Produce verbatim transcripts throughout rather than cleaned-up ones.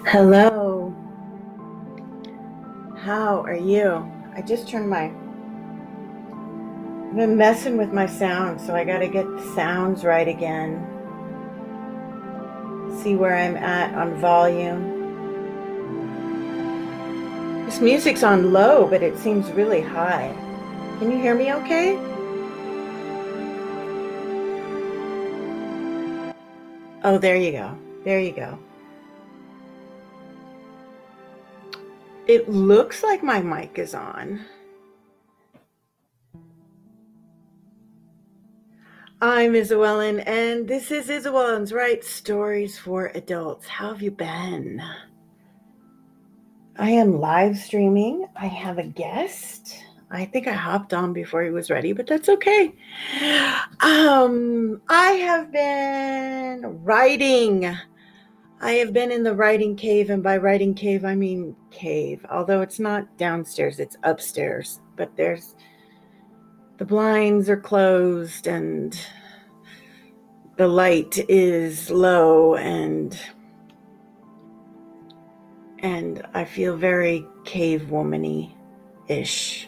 Hello. How are you? I just turned my. I've been messing with my sound, so I gotta get the sounds right again. See where I'm at on volume. This music's on low, but it seems really high. Can you hear me okay? Oh, there you go. There you go. It looks like my mic is on. I'm Isabellen, and this is Isabellen's Right Stories for Adults. How have you been? I am live streaming. I have a guest. I think I hopped on before he was ready, but that's okay. Um, I have been writing. I have been in the writing cave, and by writing cave, I mean cave, although it's not downstairs, it's upstairs. But there's the blinds are closed and the light is low, and and I feel very cave womany ish.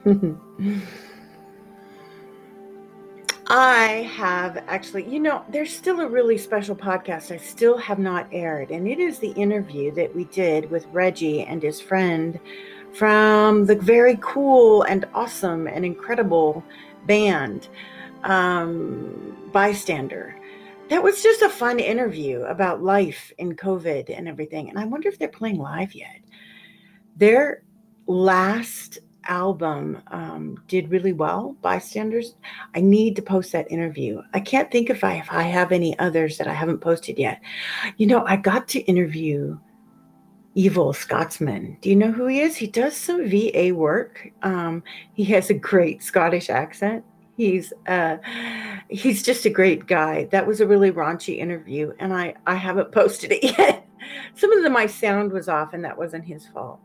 I have actually, you know, there's still a really special podcast I still have not aired, and it is the interview that we did with Reggie and his friend from the very cool and awesome and incredible band um, Bystander. That was just a fun interview about life in COVID and everything, and I wonder if they're playing live yet. Their last album um, did really well, Bystanders. I need to post that interview. I can't think if I, if I have any others that I haven't posted yet. You know, I got to interview Evil Scotsman. Do you know who he is? He does some V A work. Um, he has a great Scottish accent. He's uh, he's just a great guy. That was a really raunchy interview, and I, I haven't posted it yet. Some of the my sound was off, and that wasn't his fault.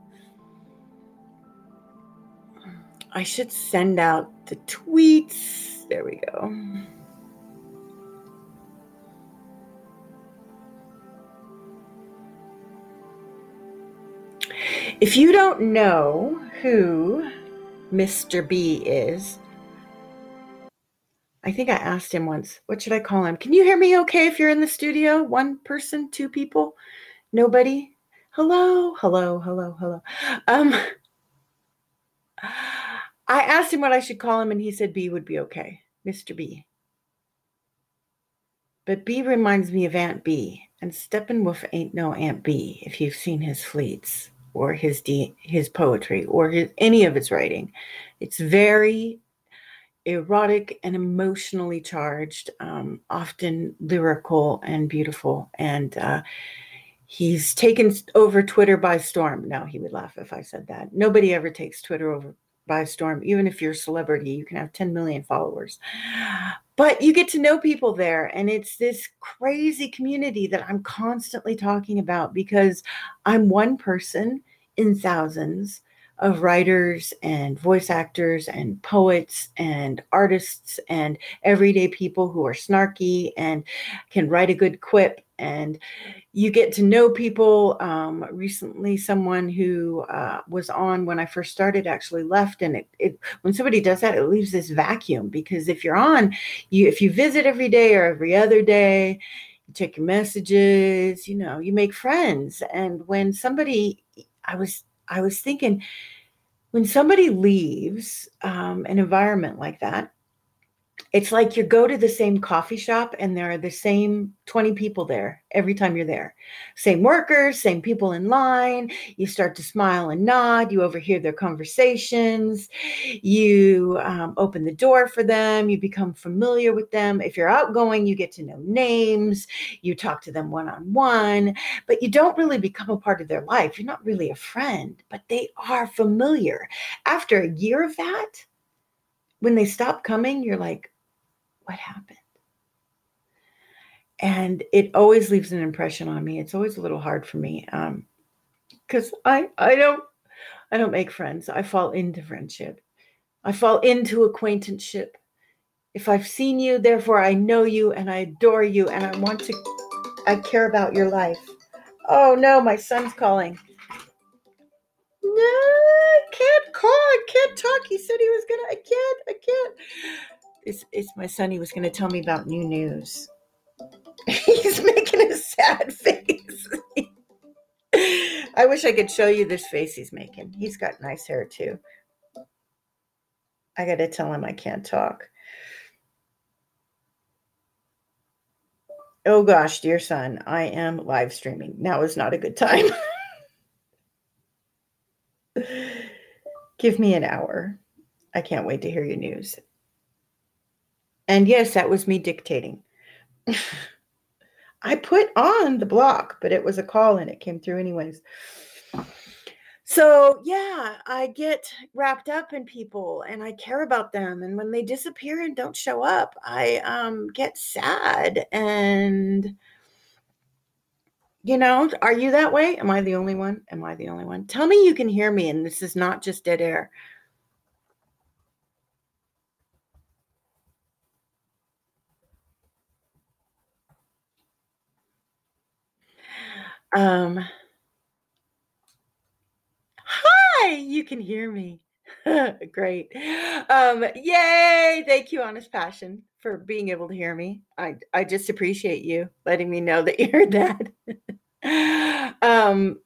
I should send out the tweets. There we go. If you don't know who Mister B is, I think I asked him once, what should I call him? Can you hear me okay if you're in the studio? One person, two people, nobody? Hello, hello, hello, hello. Um, I asked him what I should call him, and he said B would be okay, Mister B. But B reminds me of Aunt B, and Steppenwolf ain't no Aunt B if you've seen his fleets or his de- his poetry or his, any of his writing. It's very erotic and emotionally charged, um, often lyrical and beautiful. And uh, he's taken over Twitter by storm. Now, he would laugh if I said that. Nobody ever takes Twitter over by storm. Even if you're a celebrity, you can have ten million followers. But you get to know people there, and it's this crazy community that I'm constantly talking about because I'm one person in thousands of writers and voice actors and poets and artists and everyday people who are snarky and can write a good quip, and you get to know people. Um, recently, someone who uh, was on when I first started actually left, and it, it when somebody does that, it leaves this vacuum because if you're on, you if you visit every day or every other day, you check your messages, you know, you make friends, and when somebody, I was I was thinking when somebody leaves um, an environment like that, it's like you go to the same coffee shop and there are the same twenty people there every time you're there. Same workers, same people in line. You start to smile and nod. You overhear their conversations. You um, open the door for them. You become familiar with them. If you're outgoing, you get to know names. You talk to them one on one, but you don't really become a part of their life. You're not really a friend, but they are familiar. After a year of that, when they stop coming, you're like, what happened? And it always leaves an impression on me. It's always a little hard for me um, because I I don't I don't make friends. I fall into friendship. I fall into acquaintanceship. If I've seen you, therefore I know you and I adore you and I want to. I care about your life. Oh no, my son's calling. No, I can't call. I can't talk. He said he was gonna. I can't. I can't. It's it's my son. He was gonna tell me about new news. He's making a sad face. I wish I could show you this face he's making. He's got nice hair too. I gotta tell him I can't talk. Oh gosh, dear son, I am live streaming. Now is not a good time. Give me an hour. I can't wait to hear your news. And yes, that was me dictating. I put on the block, but it was a call and it came through anyways. So yeah, I get wrapped up in people and I care about them. And when they disappear and don't show up, I um, get sad. And, you know, are you that way? Am I the only one? Am I the only one? Tell me you can hear me and this is not just dead air. Um, hi, you can hear me. Great. Um, yay. Thank you, Honest Passion, for being able to hear me. I, I just appreciate you letting me know that you heard that. um,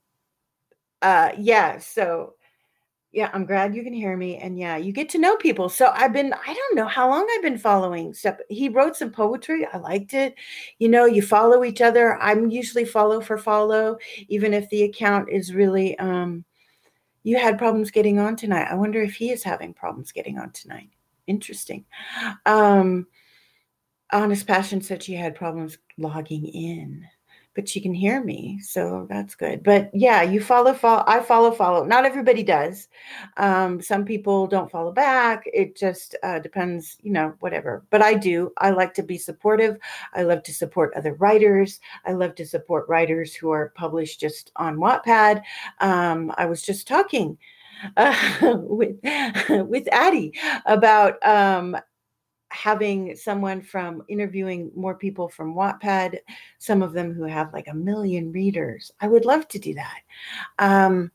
uh, yeah. So, yeah, I'm glad you can hear me. And yeah, you get to know people. So I've been, I don't know how long I've been following stuff. He wrote some poetry. I liked it. You know, you follow each other. I'm usually follow for follow, even if the account is really, um, you had problems getting on tonight. I wonder if he is having problems getting on tonight. Interesting. Um, Honest Passion said she had problems logging in, but she can hear me, so that's good. But yeah, you follow, follow. I follow, follow. Not everybody does. Um, some people don't follow back. It just uh, depends, you know, whatever. But I do. I like to be supportive. I love to support other writers. I love to support writers who are published just on Wattpad. Um, I was just talking uh, with with Addie about um, having someone from interviewing more people from Wattpad, some of them who have like a million readers. I would love to do that. Um,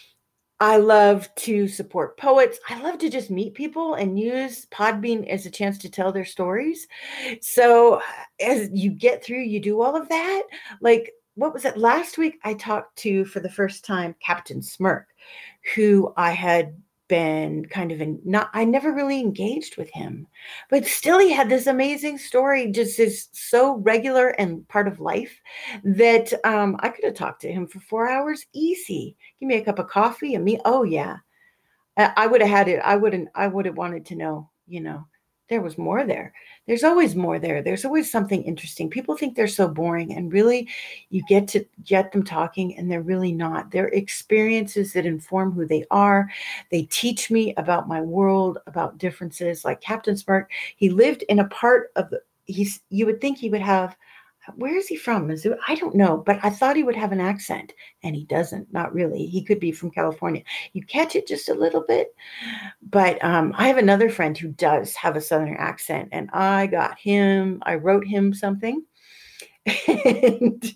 I love to support poets. I love to just meet people and use Podbean as a chance to tell their stories. So as you get through, you do all of that. Like, what was it? Last week, I talked to, for the first time, Captain Smirk, who I had been kind of in, not, I never really engaged with him, but still he had this amazing story, just is so regular and part of life that um, I could have talked to him for four hours easy. Give me a cup of coffee and me. Oh yeah. I, I would have had it. I wouldn't, I would have wanted to know, you know, there was more there. There's always more there. There's always something interesting. People think they're so boring, and really you get to get them talking and they're really not. They're experiences that inform who they are. They teach me about my world, about differences. Like Captain Smirk, he lived in a part of the, he's, you would think he would have, where is he from? Missouri? I don't know, but I thought he would have an accent, and he doesn't. Not really. He could be from California. You catch it just a little bit, but um, I have another friend who does have a Southern accent, and I got him. I wrote him something, and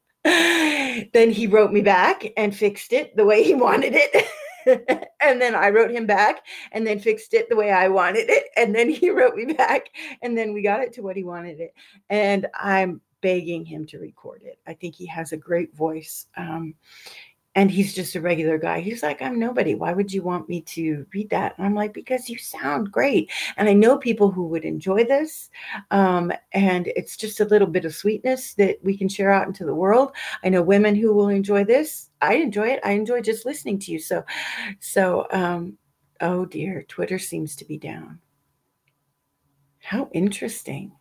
then he wrote me back and fixed it the way he wanted it. And then I wrote him back and then fixed it the way I wanted it. And then he wrote me back and then we got it to what he wanted it. And I'm begging him to record it. I think he has a great voice. Um, and he's just a regular guy. He's like, I'm nobody. Why would you want me to read that? And I'm like, because you sound great. And I know people who would enjoy this. Um, and it's just a little bit of sweetness that we can share out into the world. I know women who will enjoy this. I enjoy it. I enjoy just listening to you. So, so, um, oh dear, Twitter seems to be down. How interesting.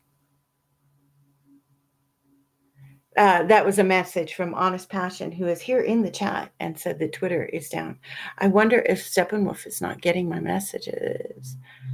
Uh, that was a message from Honest Passion, who is here in the chat and said that Twitter is down. I wonder if Steppenwolf is not getting my messages.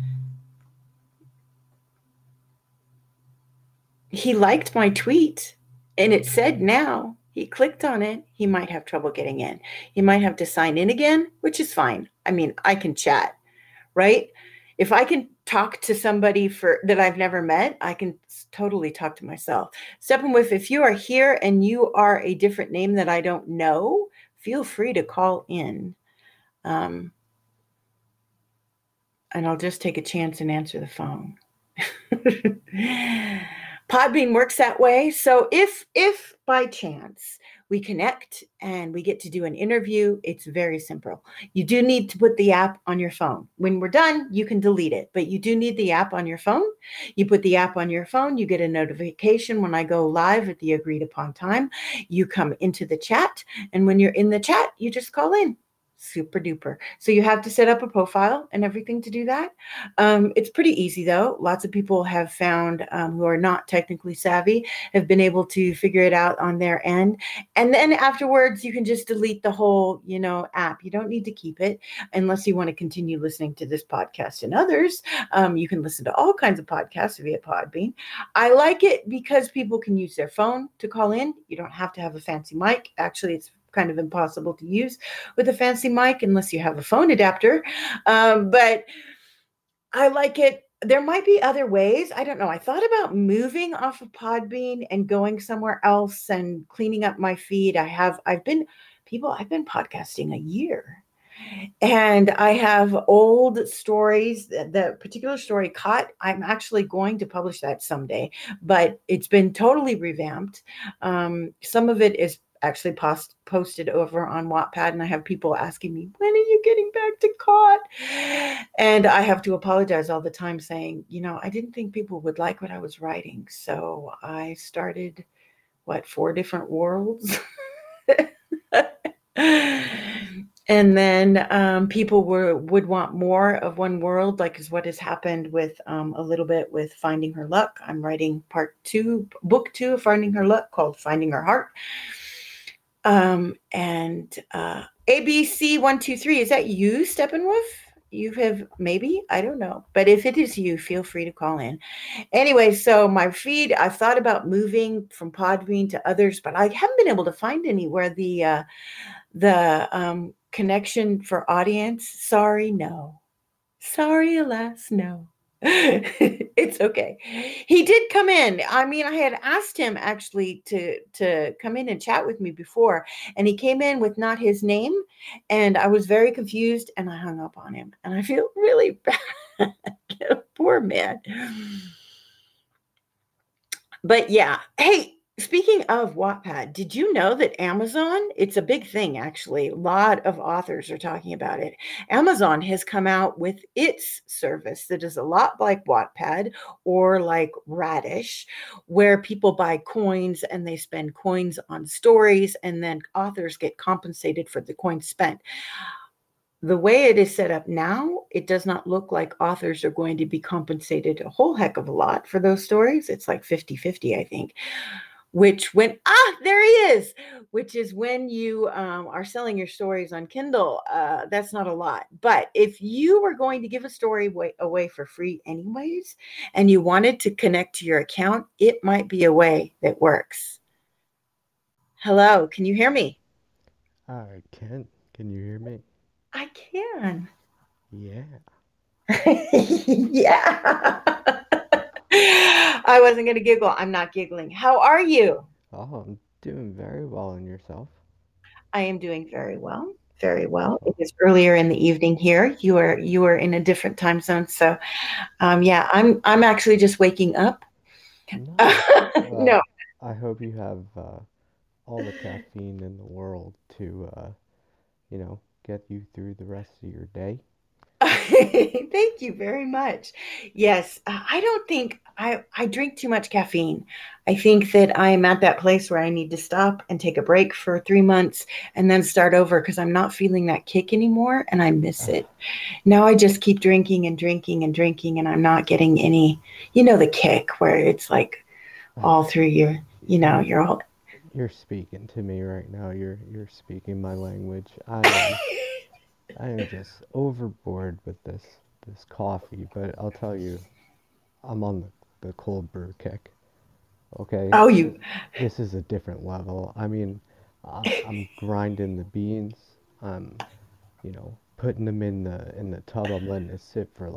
He liked my tweet and it said now. He clicked on it. He might have trouble getting in. He might have to sign in again, which is fine. I mean, I can chat, right? If I can talk to somebody for that I've never met, I can totally talk to myself. Steppenwolf, if you are here and you are a different name that I don't know, feel free to call in. Um, and I'll just take a chance and answer the phone. Podbean works that way. So if if by chance we connect and we get to do an interview, it's very simple. You do need to put the app on your phone. When we're done, you can delete it, but you do need the app on your phone. You put the app on your phone, you get a notification when I go live at the agreed upon time. You come into the chat, and when you're in the chat, you just call in. Super duper. So you have to set up a profile and everything to do that. Um, it's pretty easy though. Lots of people have found um, who are not technically savvy have been able to figure it out on their end. And then afterwards, you can just delete the whole, you know, app. You don't need to keep it unless you want to continue listening to this podcast and others. Um, you can listen to all kinds of podcasts via Podbean. I like it because people can use their phone to call in. You don't have to have a fancy mic. Actually, it's kind of impossible to use with a fancy mic unless you have a phone adapter. Um, but I like it. There might be other ways. I don't know. I thought about moving off of Podbean and going somewhere else and cleaning up my feed. I have, I've been, people, I've been podcasting a year. And I have old stories. The particular story caught. I'm actually going to publish that someday, but it's been totally revamped. Um, some of it is actually post, posted over on Wattpad, and I have people asking me, when are you getting back to Caught? And I have to apologize all the time saying, you know, I didn't think people would like what I was writing. So I started, what, four different worlds? And then um, people were would want more of one world, like is what has happened with um, a little bit with Finding Her Luck. I'm writing part two, book two of Finding Her Luck, called Finding Her Heart. Um, and uh, A B C one two three, is that you, Steppenwolf? You have, maybe, I don't know, but if it is you, feel free to call in. Anyway, so my feed, I've thought about moving from Podbean to others, but I haven't been able to find any where the uh, the um, connection for audience. Sorry, no. Sorry, alas, no. It's okay. He did come in. I mean, I had asked him actually to to come in and chat with me before, and he came in with not his name, and I was very confused, and I hung up on him, and I feel really bad. Poor man. But yeah, hey, speaking of Wattpad, did you know that Amazon, it's a big thing actually. A lot of authors are talking about it. Amazon has come out with its service that is a lot like Wattpad or like Radish, where people buy coins and they spend coins on stories, and then authors get compensated for the coins spent. The way it is set up now, it does not look like authors are going to be compensated a whole heck of a lot for those stories. It's like fifty fifty, I think, which when, ah, there he is, which is when you um, are selling your stories on Kindle, uh, that's not a lot. But if you were going to give a story away, away for free anyways, and you wanted to connect to your account, it might be a way that works. Hello, can you hear me? I can. Can you hear me? I can. Yeah. Yeah. I wasn't going to giggle. I'm not giggling. How are you? Oh, I'm doing very well in yourself. I am doing very well. Very well. It Oh, is earlier in the evening here. You are you are in a different time zone. So um yeah, I'm I'm actually just waking up. nice. No. Well, I hope you have uh, all the caffeine in the world to, uh, you know, get you through the rest of your day. Thank you very much. Yes, uh, I don't think I I drink too much caffeine. I think that I am at that place where I need to stop and take a break for three months and then start over because I'm not feeling that kick anymore and I miss it. Now I just keep drinking and drinking and drinking and I'm not getting any, you know, the kick where it's like all through your, you know, You're you're all. you're speaking to me right now. You're you're speaking my language. I am I am just overboard with this this coffee, but I'll tell you, I'm on the, the cold brew kick. Okay, Oh, Th- you. this is a different level. I mean, I'm, I'm grinding the beans. I'm, you know, putting them in the in the tub. I'm letting it sit for like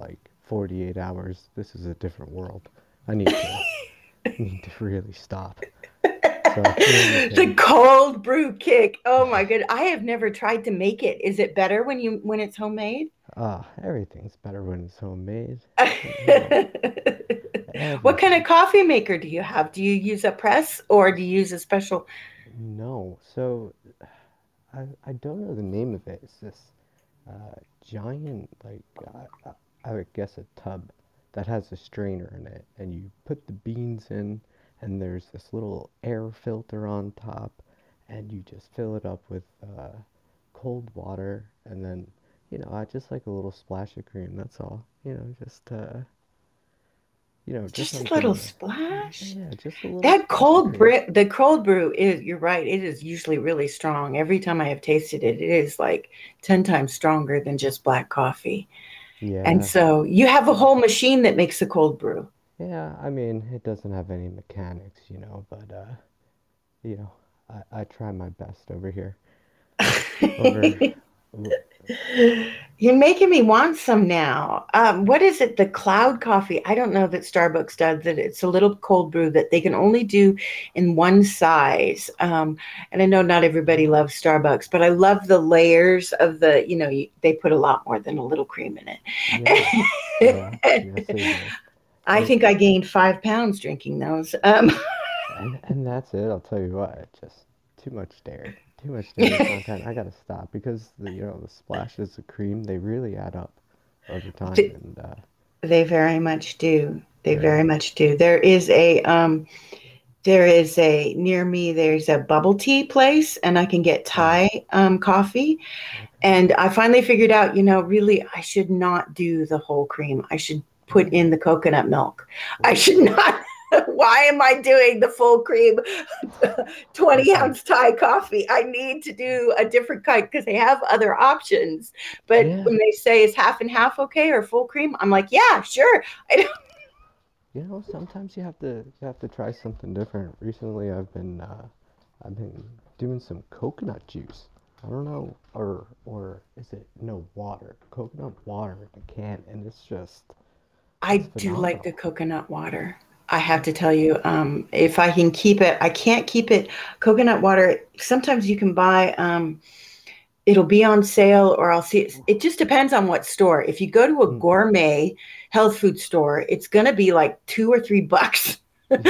forty-eight hours. This is a different world. I need to need to really stop. So here in the The States, cold brew kick. Oh my good. I have never tried to make it. Is it better when you when it's homemade? ah, everything's better when it's homemade. You know, What kind of everything. coffee maker do you have? Do you use a press or do you use a special? No, so I I don't know the name of it. It's this uh, giant, like I, I I would guess a tub that has a strainer in it, and you put the beans in, and there's this little air filter on top, and you just fill it up with uh, cold water, and then you know I just like a little splash of cream. That's all. You know, just uh, you know, just Just a like little in splash. yeah, just a little That splash of cold cream. brew, the cold brew is, you're right, it is usually really strong. Every time I have tasted it, it is like ten times stronger than just black coffee. And Yeah, so you have a whole machine that makes the cold brew. yeah. I mean, it doesn't have any mechanics, you know, but uh, you know, I I try my best over here. Over You're making me want some now. Um, what is it? The cloud coffee. I don't know that Starbucks does that. It's a little cold brew that they can only do in one size. Um, and I know not everybody loves Starbucks, but I love the layers of the, you know, you, they put a lot more than a little cream in yeah, yeah, yes they it. do. I And think I gained five pounds drinking those. Um, and and that's it. I'll tell you what, just too much dairy, too much dairy content. I gotta stop because the you know the splashes of cream they really add up over time, and uh, they very much do. They yeah, very much do. There is a um, there is a near me. There's a bubble tea place, and I can get mm, Thai um, coffee. okay, And I finally figured out, you know, really, I should not do the whole cream. I should put really, in the coconut milk. I should ooh, not. Why am I doing the full cream twenty listen, ounce Thai coffee? I need to do a different kind because they have other options. But yeah, when they say is half and half okay or full cream, I'm like, yeah, sure. I you know sometimes you have to you have to try something different. Recently, I've been uh, I've been doing some coconut juice. I don't know, or or is it no water? Coconut water in a can, and it's just I it's do like the phenomenal. coconut water. I have Yeah. to tell you, um, if I can keep it, I can't keep it. Coconut water, sometimes you can buy, um, it'll be on sale, or I'll see it. It just depends on what store. If you go to a Mm, gourmet health food store, it's going to be like two or three bucks.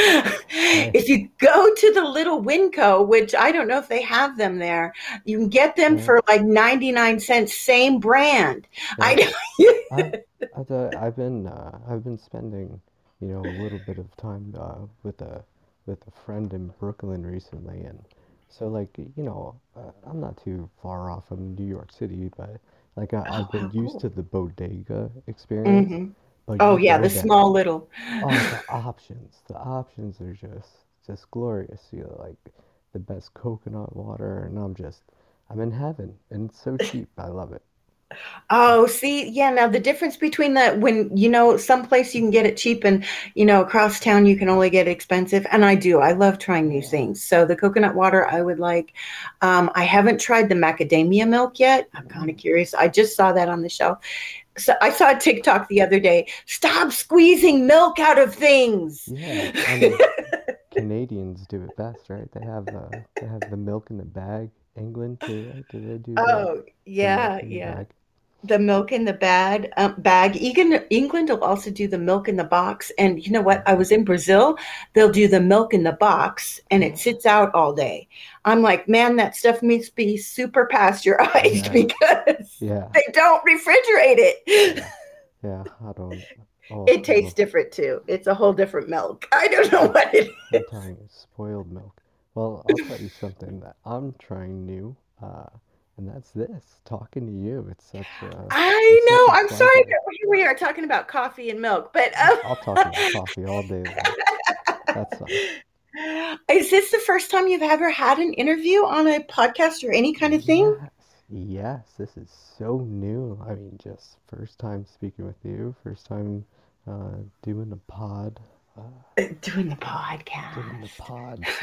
hey, If you go to the little Winco, which I don't know if they have them there, you can get them yeah, for like ninety-nine cents, same brand. yeah. I I, I thought I've been uh, I've been spending you know a little bit of time uh, with a with a friend in Brooklyn recently, and so like you know uh, I'm not too far off from New York City, but like I, Oh, I've been how used cool. to the bodega experience, Hmm. but Oh you yeah, go the there, small little. oh the options, the options are just just glorious. You know, like the best coconut water, and I'm just I'm in heaven, and it's so cheap. I love it. Oh, see, yeah. Now the difference between that, when you know someplace you can get it cheap, and you know across town you can only get it expensive. And I do. I love trying new Yeah. things. So the coconut water I would like. Um, I haven't tried the macadamia milk yet. I'm kind of Ooh, curious. I just saw that on the shelf. So I saw a TikTok the other day. Stop squeezing milk out of things. yeah, and Canadians do it best, right? They have uh, they have the milk in the bag. England too, right? Do they do the Oh the milk yeah, in the yeah. bag? The milk in the bag, um, bag. England, England will also do the milk in the box. And you know what? I was in Brazil. They'll do the milk in the box, and it sits out all day. I'm like, man, that stuff needs to be super pasteurized Yeah, because yeah, they don't refrigerate it. yeah, yeah. I don't. Oh, It oh, tastes different too. It's a whole different milk. I don't know I'm, what it I'm telling you, spoiled milk. Well, I'll tell you something that I'm trying new, uh, and that's this. Talking to you, it's such a I it's such know. a I'm sorry pleasure. that here we are talking about coffee and milk, but I'll, I'll talk um, about coffee all day long. That's fine. is this the first time you've ever had an interview on a podcast or any kind of thing? Yes, yes, this is so new. I mean, just first time speaking with you, first time uh, doing a pod, uh, Doing the doing the podcast. pods.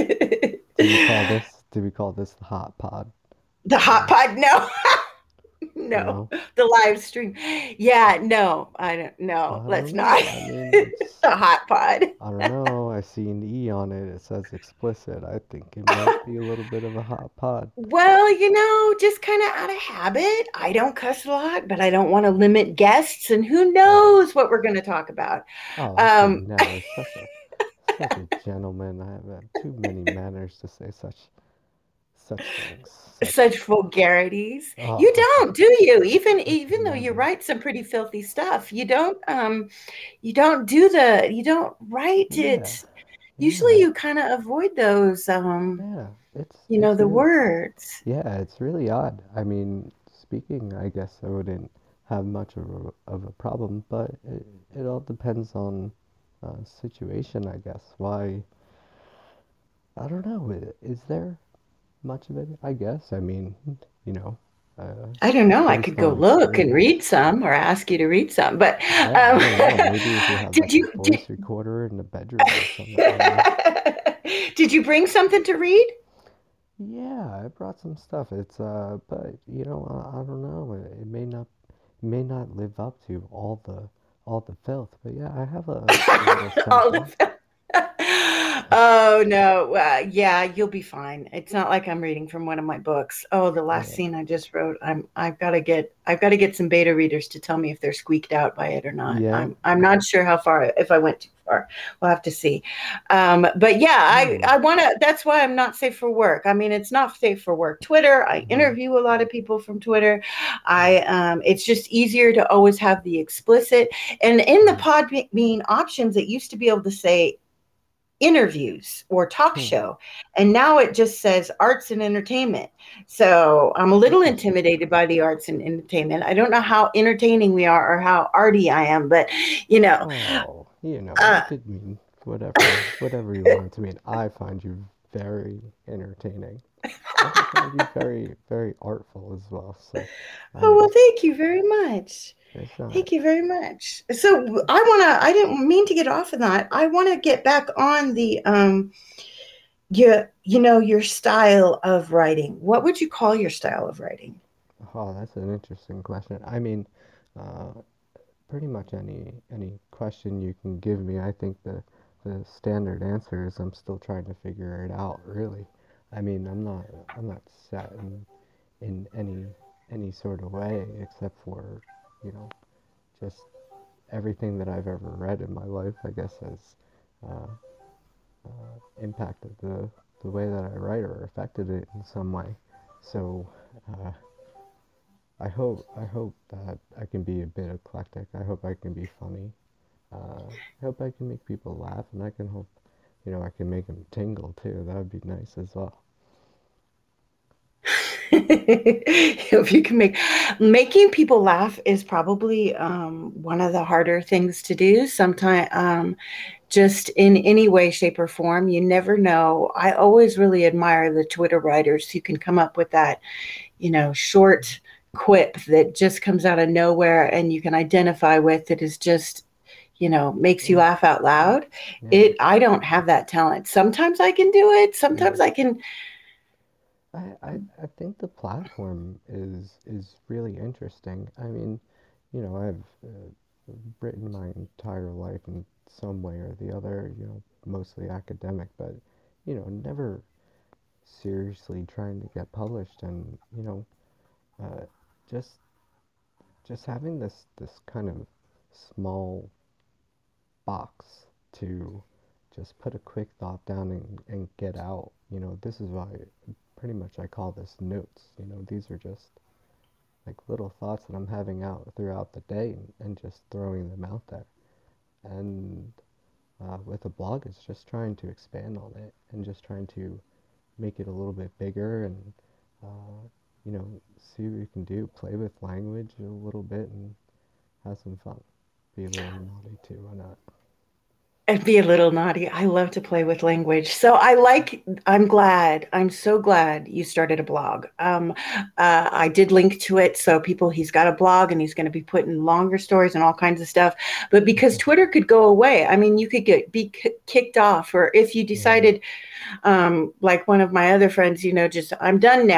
Do we call this, do we call this the hot pod? The hot Yeah. pod? No. You No, know? the live stream. Yeah, no, I don't know. I don't Let's not. know. I mean, it's The hot pod. I don't know. I see an E on it. It says explicit. I think it might be a little bit of a hot pod. Well, you know, just kind of out of habit. I don't cuss a lot, but I don't want to limit guests, and who Right. knows what we're going to talk about. Oh, I could Um, never. Such a such a gentleman. I have uh, too many manners to say such such things. Such. Such vulgarities. You Oh, don't, do you? Even I could even though you never. write some pretty filthy stuff, you don't um you don't do the you don't write Yeah. it. Usually Yeah. you kind of avoid those um Yeah. It's you know it's the really. words. Yeah, it's really odd. I mean, speaking, I guess I wouldn't have much of a, of a problem, but it, it all depends on uh, situation, I guess. Why, I don't know. i- Is there much of it? I guess. I mean, you know, uh, I don't know. I could based go on look and read experience. some or ask you to read some. But Yeah, um I don't know. Maybe if you had did like a you did, voice recorder in the bedroom or something, I don't know. did you bring something to read? Yeah, I brought some stuff. It's uh, but you know, I, I don't know. It, it may not may not live up to all the all the filth, but yeah, I have a, a little All sample. of Oh no, uh, yeah, you'll be fine. It's not like I'm reading from one of my books. Oh, the last Yeah, scene I just wrote, I'm I've got to get I've got to get some beta readers to tell me if they're squeaked out by it or not. yeah. I'm I'm not sure how far if I went too far. We'll have to see. Um, but yeah, I Hmm. I want to. That's why I'm not safe for work. I mean, it's not safe for work. Twitter. I Hmm. interview a lot of people from Twitter. I Right. um, It's just easier to always have the explicit and in the Hmm. Podbean options. It used to be able to say interviews or talk Hmm. show. And now it just says arts and entertainment. So I'm a little Interesting. intimidated by the arts and entertainment. I don't know how entertaining we are or how arty I am, but you know, Oh, you know, uh, it could mean whatever whatever you want it to mean. I find you very entertaining. Also find you very very artful as well. So, I oh, well, mean, thank you very much. it's not. Thank you very much. So I want to, I didn't mean to get off of that. I want to get back on the, um, you, you know, your style of writing. What would you call your style of writing? Oh, that's an interesting question. I mean, uh, pretty much any any question you can give me, I think the the standard answer is I'm still trying to figure it out, really. I mean, I'm not I'm not set in in any any sort of way except for, you know, just everything that I've ever read in my life, I guess has uh, uh, impacted the the way that I write or affected it in some way. So, uh, I hope I hope that I can be a bit eclectic. I hope I can be funny. Uh, I hope I can make people laugh, and I can hope, you know, I can make them tingle too. That would be nice as well. If you can make making people laugh is probably um, one of the harder things to do sometimes, um, just in any way shape or form. You never know. I always really admire the Twitter writers who can come up with that, you know, short quip that just comes out of nowhere and you can identify with. It is just, you know, makes you Yeah, laugh out loud. yeah, It I don't have that talent. Sometimes I can do it, yeah. sometimes I can. I, I, I think the platform is is really interesting. I mean, you know, I've uh, written my entire life in some way or the other, you know, mostly academic, but, you know, never seriously trying to get published and, you know, uh, just just having this this kind of small box to just put a quick thought down and, and get out. You know, this is why pretty much I call this notes. You know, these are just like little thoughts that I'm having out throughout the day and, and just throwing them out there. And uh, with a blog, it's just trying to expand on it and just trying to make it a little bit bigger and, uh, you know, see what you can do. Play with language a little bit and have some fun. Be a little naughty too, why not? And be a little naughty. I love to play with language. So I like, I'm glad, I'm so glad you started a blog. Um, uh, I did link to it. So people, he's got a blog and he's going to be putting longer stories and all kinds of stuff. But because Twitter could go away, I mean, you could get be k- kicked off, or if you Yeah. decided, um, like one of my other friends, you know, just I'm done now.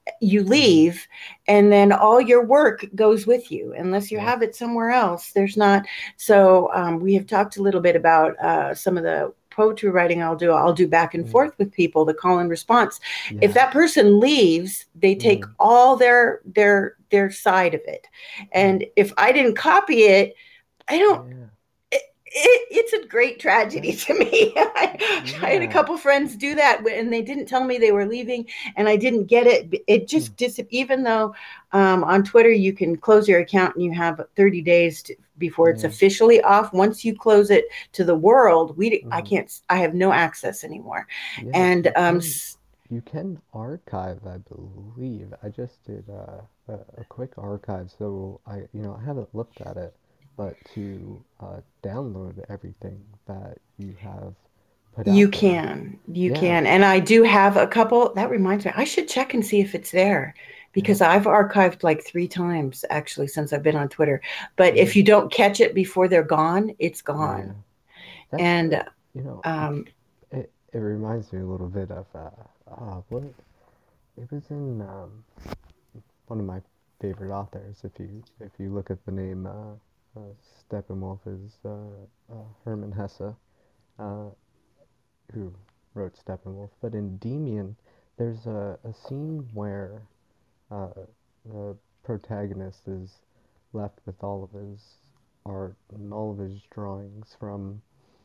you Mm-hmm. leave, and then all your work goes with you unless you Yep. have it somewhere else. There's not. So um, we have talked a little bit about uh, some of the poetry writing I'll do. I'll do back and Mm. forth with people, the call and response. If Yeah. that person leaves, they take Mm. all their their their side of it, Mm. and if I didn't copy it, I don't. Yeah. It, it, it's a great tragedy That's to me. I, I had a yeah. couple friends do that, and they didn't tell me they were leaving, and I didn't get it. It Mm. just dis. Even though um, on Twitter you can close your account and you have thirty days to, before it's Yeah. officially off. Once you close it to the world, we I Mm. can't. I have no access anymore, Yeah. and You um, can you can archive, I believe. I just did uh, a, a quick archive, so I you know I haven't looked at it, but to uh, download everything that you have put you out there. can, you Yeah. can. And I do have a couple. That reminds me, I should check and see if it's there Yeah. because I've archived like three times actually since I've been on Twitter. But Mm. if you don't catch it before they're gone, it's Yeah. gone. That's And the you know um, it it reminds me a little bit of uh, uh what it was in um one of my favorite authors. If you if you look at the name uh, uh Steppenwolf is uh, uh Hermann Hesse, uh who wrote Steppenwolf. But in Demian, there's a, a scene where uh the protagonist is left with all of his art and all of his drawings from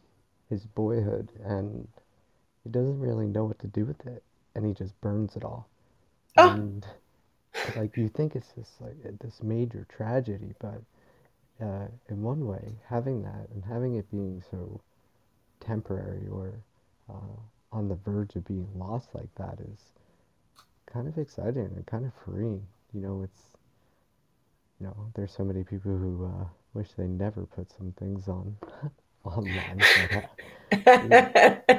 his boyhood, and he doesn't really know what to do with it, and he just burns it all. oh, And like you think it's this like this major tragedy, but uh, in one way, having that and having it being so temporary or uh, on the verge of being lost like that is kind of exciting and kind of freeing. You know, it's you know, there's so many people who uh, wish they never put some things on online, but uh, you know,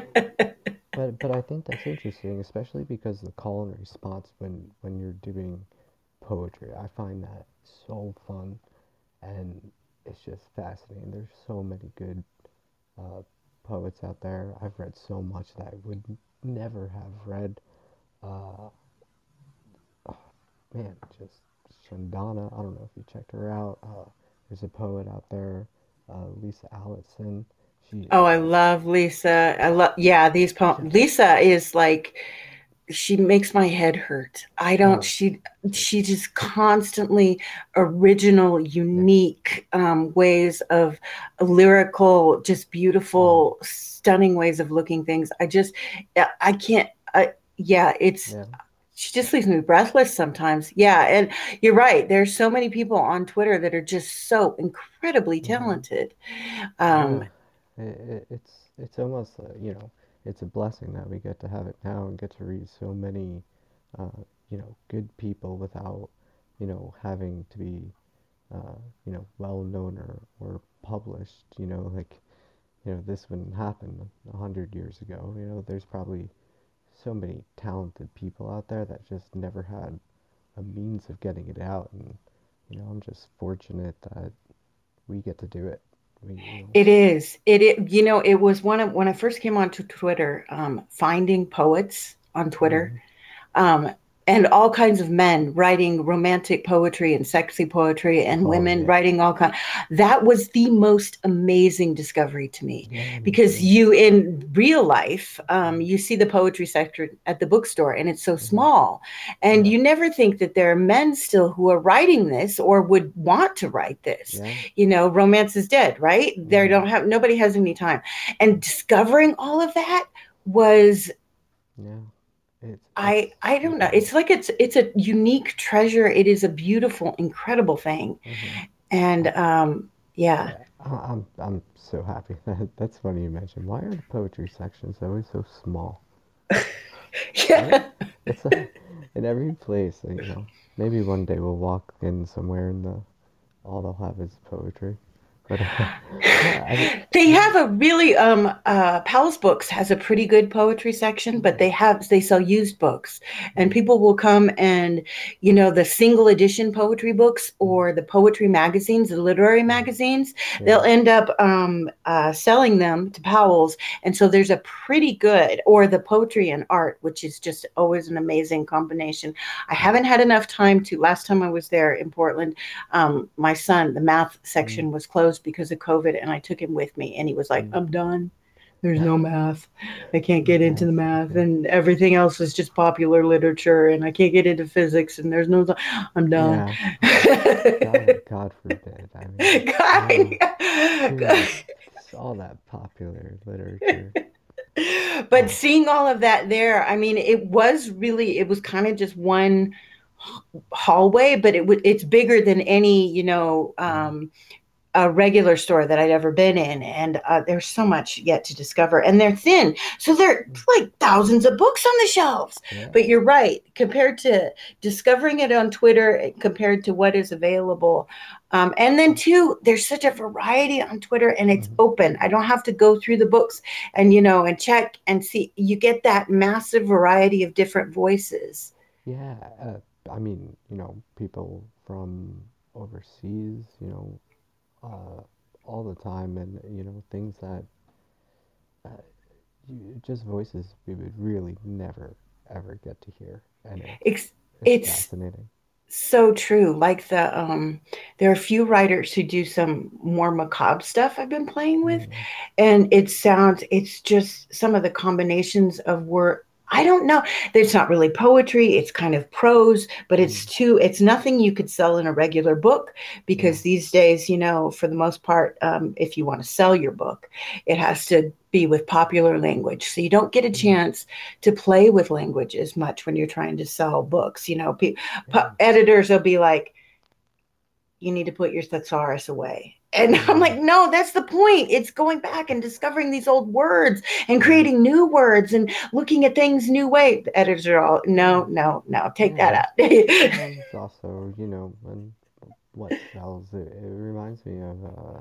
but but I think that's interesting, especially because the call and response when when you're doing poetry, I find that so fun and it's just fascinating. There's so many good uh, poets out there. I've read so much that I would never have read. Uh, oh, man, just Shandana. I don't know if you checked her out. Uh, there's a poet out there, uh, Lisa Allison. She is oh, I just, love Lisa. I love, yeah, these poems. just Lisa is like, she makes my head hurt. I don't, oh, she, just she just constantly original, yeah. unique um, ways of lyrical, just Mm-hmm. beautiful, stunning ways of looking things. I just, I can't, I, yeah, it's, Yeah. she just leaves me breathless sometimes. Yeah. And you're right. There's so many people on Twitter that are just so incredibly Mm-hmm. talented. Yeah, Um, it, it, it's it's almost uh, you know it's a blessing that we get to have it now and get to read so many uh, you know good people without you know having to be uh, you know well known or, or published. You know like you know this wouldn't happen a hundred years ago. You know there's probably so many talented people out there that just never had a means of getting it out, and you know I'm just fortunate that we get to do it. We you know. It is. It, it you know, it was one of when I first came onto Twitter, um, finding poets on Twitter. Mm-hmm. Um, and all kinds of men writing romantic poetry and sexy poetry and Oh women yeah. writing all kind. That was the most amazing discovery to me Yeah, me because too. you in real life um, Mm, you see the poetry section at the bookstore and it's so hmm. small and Yeah, you never think that there are men still who are writing this or would want to write this. yeah, You know, romance is dead, right? They hmm, don't have, nobody has any time, and discovering all of that was, yeah. It's I it's I don't know. beautiful. It's like it's it's a unique treasure. It is a beautiful, incredible thing. Hmm. And I, um yeah. yeah, I, I'm I'm so happy. That that's funny you mentioned. Why are the poetry sections always so small? Right? Yeah. It's like in every place. uh, You know, maybe one day we'll walk in somewhere and the all they'll have is poetry. But uh, yeah, I mean, They I have mean, a really um uh Powell's Books has a pretty good poetry section, but mm, they have they sell used books, and mm, people will come and, you know, the single edition poetry books mm, or the poetry magazines, the literary mm, magazines, they'll yeah, end up um uh selling them to Powell's. And so there's a pretty good, or the poetry and art, which is just always an amazing combination. I mm, haven't had enough time to, last time I was there in Portland, um, my son, the math mm, section was closed because of COVID, and I took him with me, and he was like, mm. I'm done. There's no math. I can't get into the That's math, okay. and everything else is just popular literature, and I can't get into physics, and there's no, I'm done. Yeah, God, God forbid. I mean, oh, dude, it's all that popular literature. But Oh, seeing all of that there, I mean, it was really, it was kind of just one hallway, but it would, it's bigger than any, you know, mm, um, a regular store that I'd ever been in. And uh, there's so much yet to discover. And they're thin. So there are mm, like thousands of books on the shelves. yeah, But you're right, compared to discovering it on Twitter, compared to what is available. Um, and then, too, there's such a variety on Twitter, and it's mm, open. I don't have to go through the books and, you know, and check and see. You get that massive variety of different voices. yeah. Uh, I mean, you know, people from overseas, you know, uh, all the time, and you know, things that uh, you, just voices we would really never ever get to hear, and it's It's, it's it's fascinating. so true. Like the um there are a few writers who do some more macabre stuff I've been playing with, Mm, and it sounds, it's just some of the combinations of word. I don't know. It's not really poetry, it's kind of prose, but it's mm, too, it's nothing you could sell in a regular book, yeah, because these days, you know, for the most part, um, if you want to sell your book, it has to be with popular language. So you don't get a mm, chance to play with language as much when you're trying to sell books. You know, pe- pu- yeah, editors will be like, you need to put your thesaurus away. And I'm yeah, like, no, that's the point. It's going back and discovering these old words and mm, creating new words and looking at things new way. The editors are all, no, yeah, no, no, take that yeah. out. Well, it's also, you know, and what sells it. It reminds me of uh,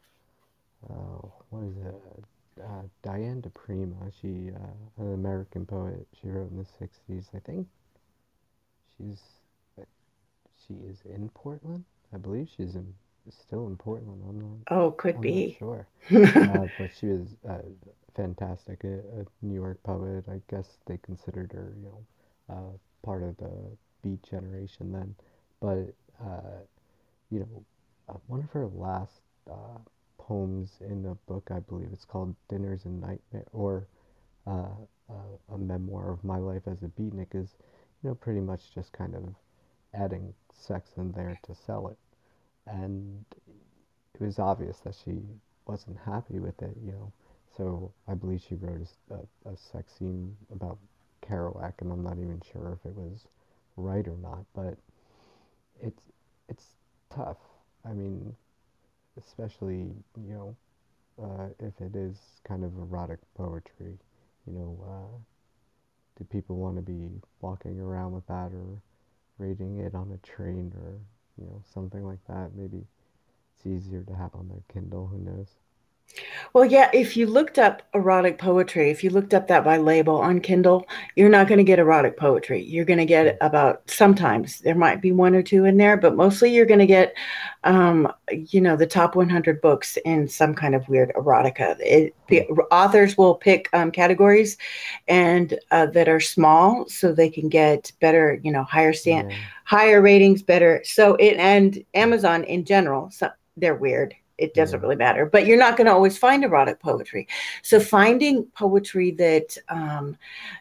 uh what is it? Uh, Diane DePrima. She, uh, an American poet. She wrote in the sixties. I think she's uh, she is in Portland. I believe she's in still in Portland. I'm not Oh, could I'm not be. sure. Uh, but she was uh, fantastic. A, a New York poet. I guess they considered her, you know, uh, part of the Beat generation then. But uh, you know, uh, one of her last uh, poems in a book, I believe it's called Dinners and Nightmare, or uh, uh, a memoir of my life as a beatnik, is, you know, pretty much just kind of adding sex in there to sell it. And it was obvious that she wasn't happy with it, you know. So I believe she wrote a, a, a sex scene about Kerouac, and I'm not even sure if it was right or not, but it's it's tough. I mean, especially, you know, uh, if it is kind of erotic poetry, you know, uh, do people want to be walking around with that, or reading it on a train, or, you know, something like that? Maybe it's easier to have on their Kindle, who knows? Well, yeah, if you looked up erotic poetry, if you looked up that by label on Kindle, you're not going to get erotic poetry. You're going to Mm, get about, sometimes there might be one or two in there, but mostly you're going to get, um, you know, the top one hundred books in some kind of weird erotica. It, huh. the authors will pick um, categories and uh, that are small, so they can get better, you know, higher stand, Yeah. higher ratings, better. So it, and Mm, Amazon in general, so they're weird. It doesn't yeah. really matter, but you're not going to always find erotic poetry. So Mm, finding poetry that um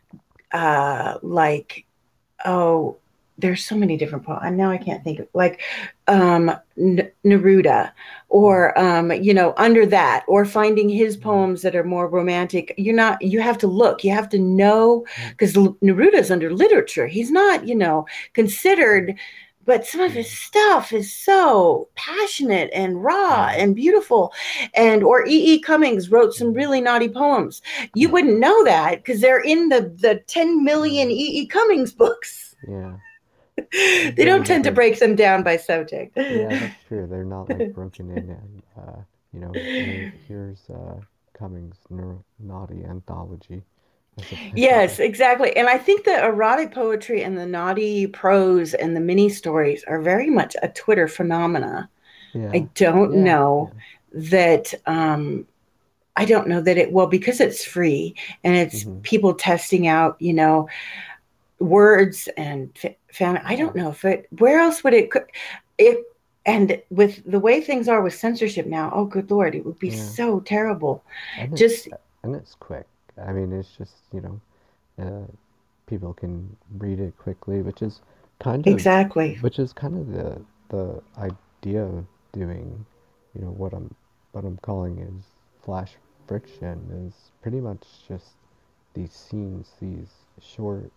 uh like, oh, there's so many different poems, and now I can't think of, like, um N- Neruda, mm, or um you know, under that, or finding his mm, poems that are more romantic. You're not, you have to look, you have to know, mm, because Neruda's under literature, he's not, you know, mm, considered, but some of his yeah. stuff is so passionate and raw Yeah. and beautiful. And or E. E. Cummings wrote some Mm, really naughty poems. You wouldn't know that because they're in the the ten million yeah. E. E. Cummings books. Yeah. They They're don't tend to like, break them down by subject. yeah, that's true. They're not like broken in, and uh, you know, here here's uh, Cummings' Neur- Naughty Anthology as a Yes, parody. exactly. And I think the erotic poetry and the naughty prose and the mini stories are very much a Twitter phenomena. I Yeah, don't yeah, know yeah. that um I don't know that it well because it's free and it's Hmm. people testing out, you know, words and fan. I Yeah, don't know if it where else would it if and with the way things are with censorship now, oh good lord, it would be yeah. so terrible. And it Just and it's quick. I mean, it's just, you know, uh, people can read it quickly, which is kind of exactly. which is kind of the the idea of doing, you know, what I'm what I'm calling is flash fiction is pretty much just these scenes, these short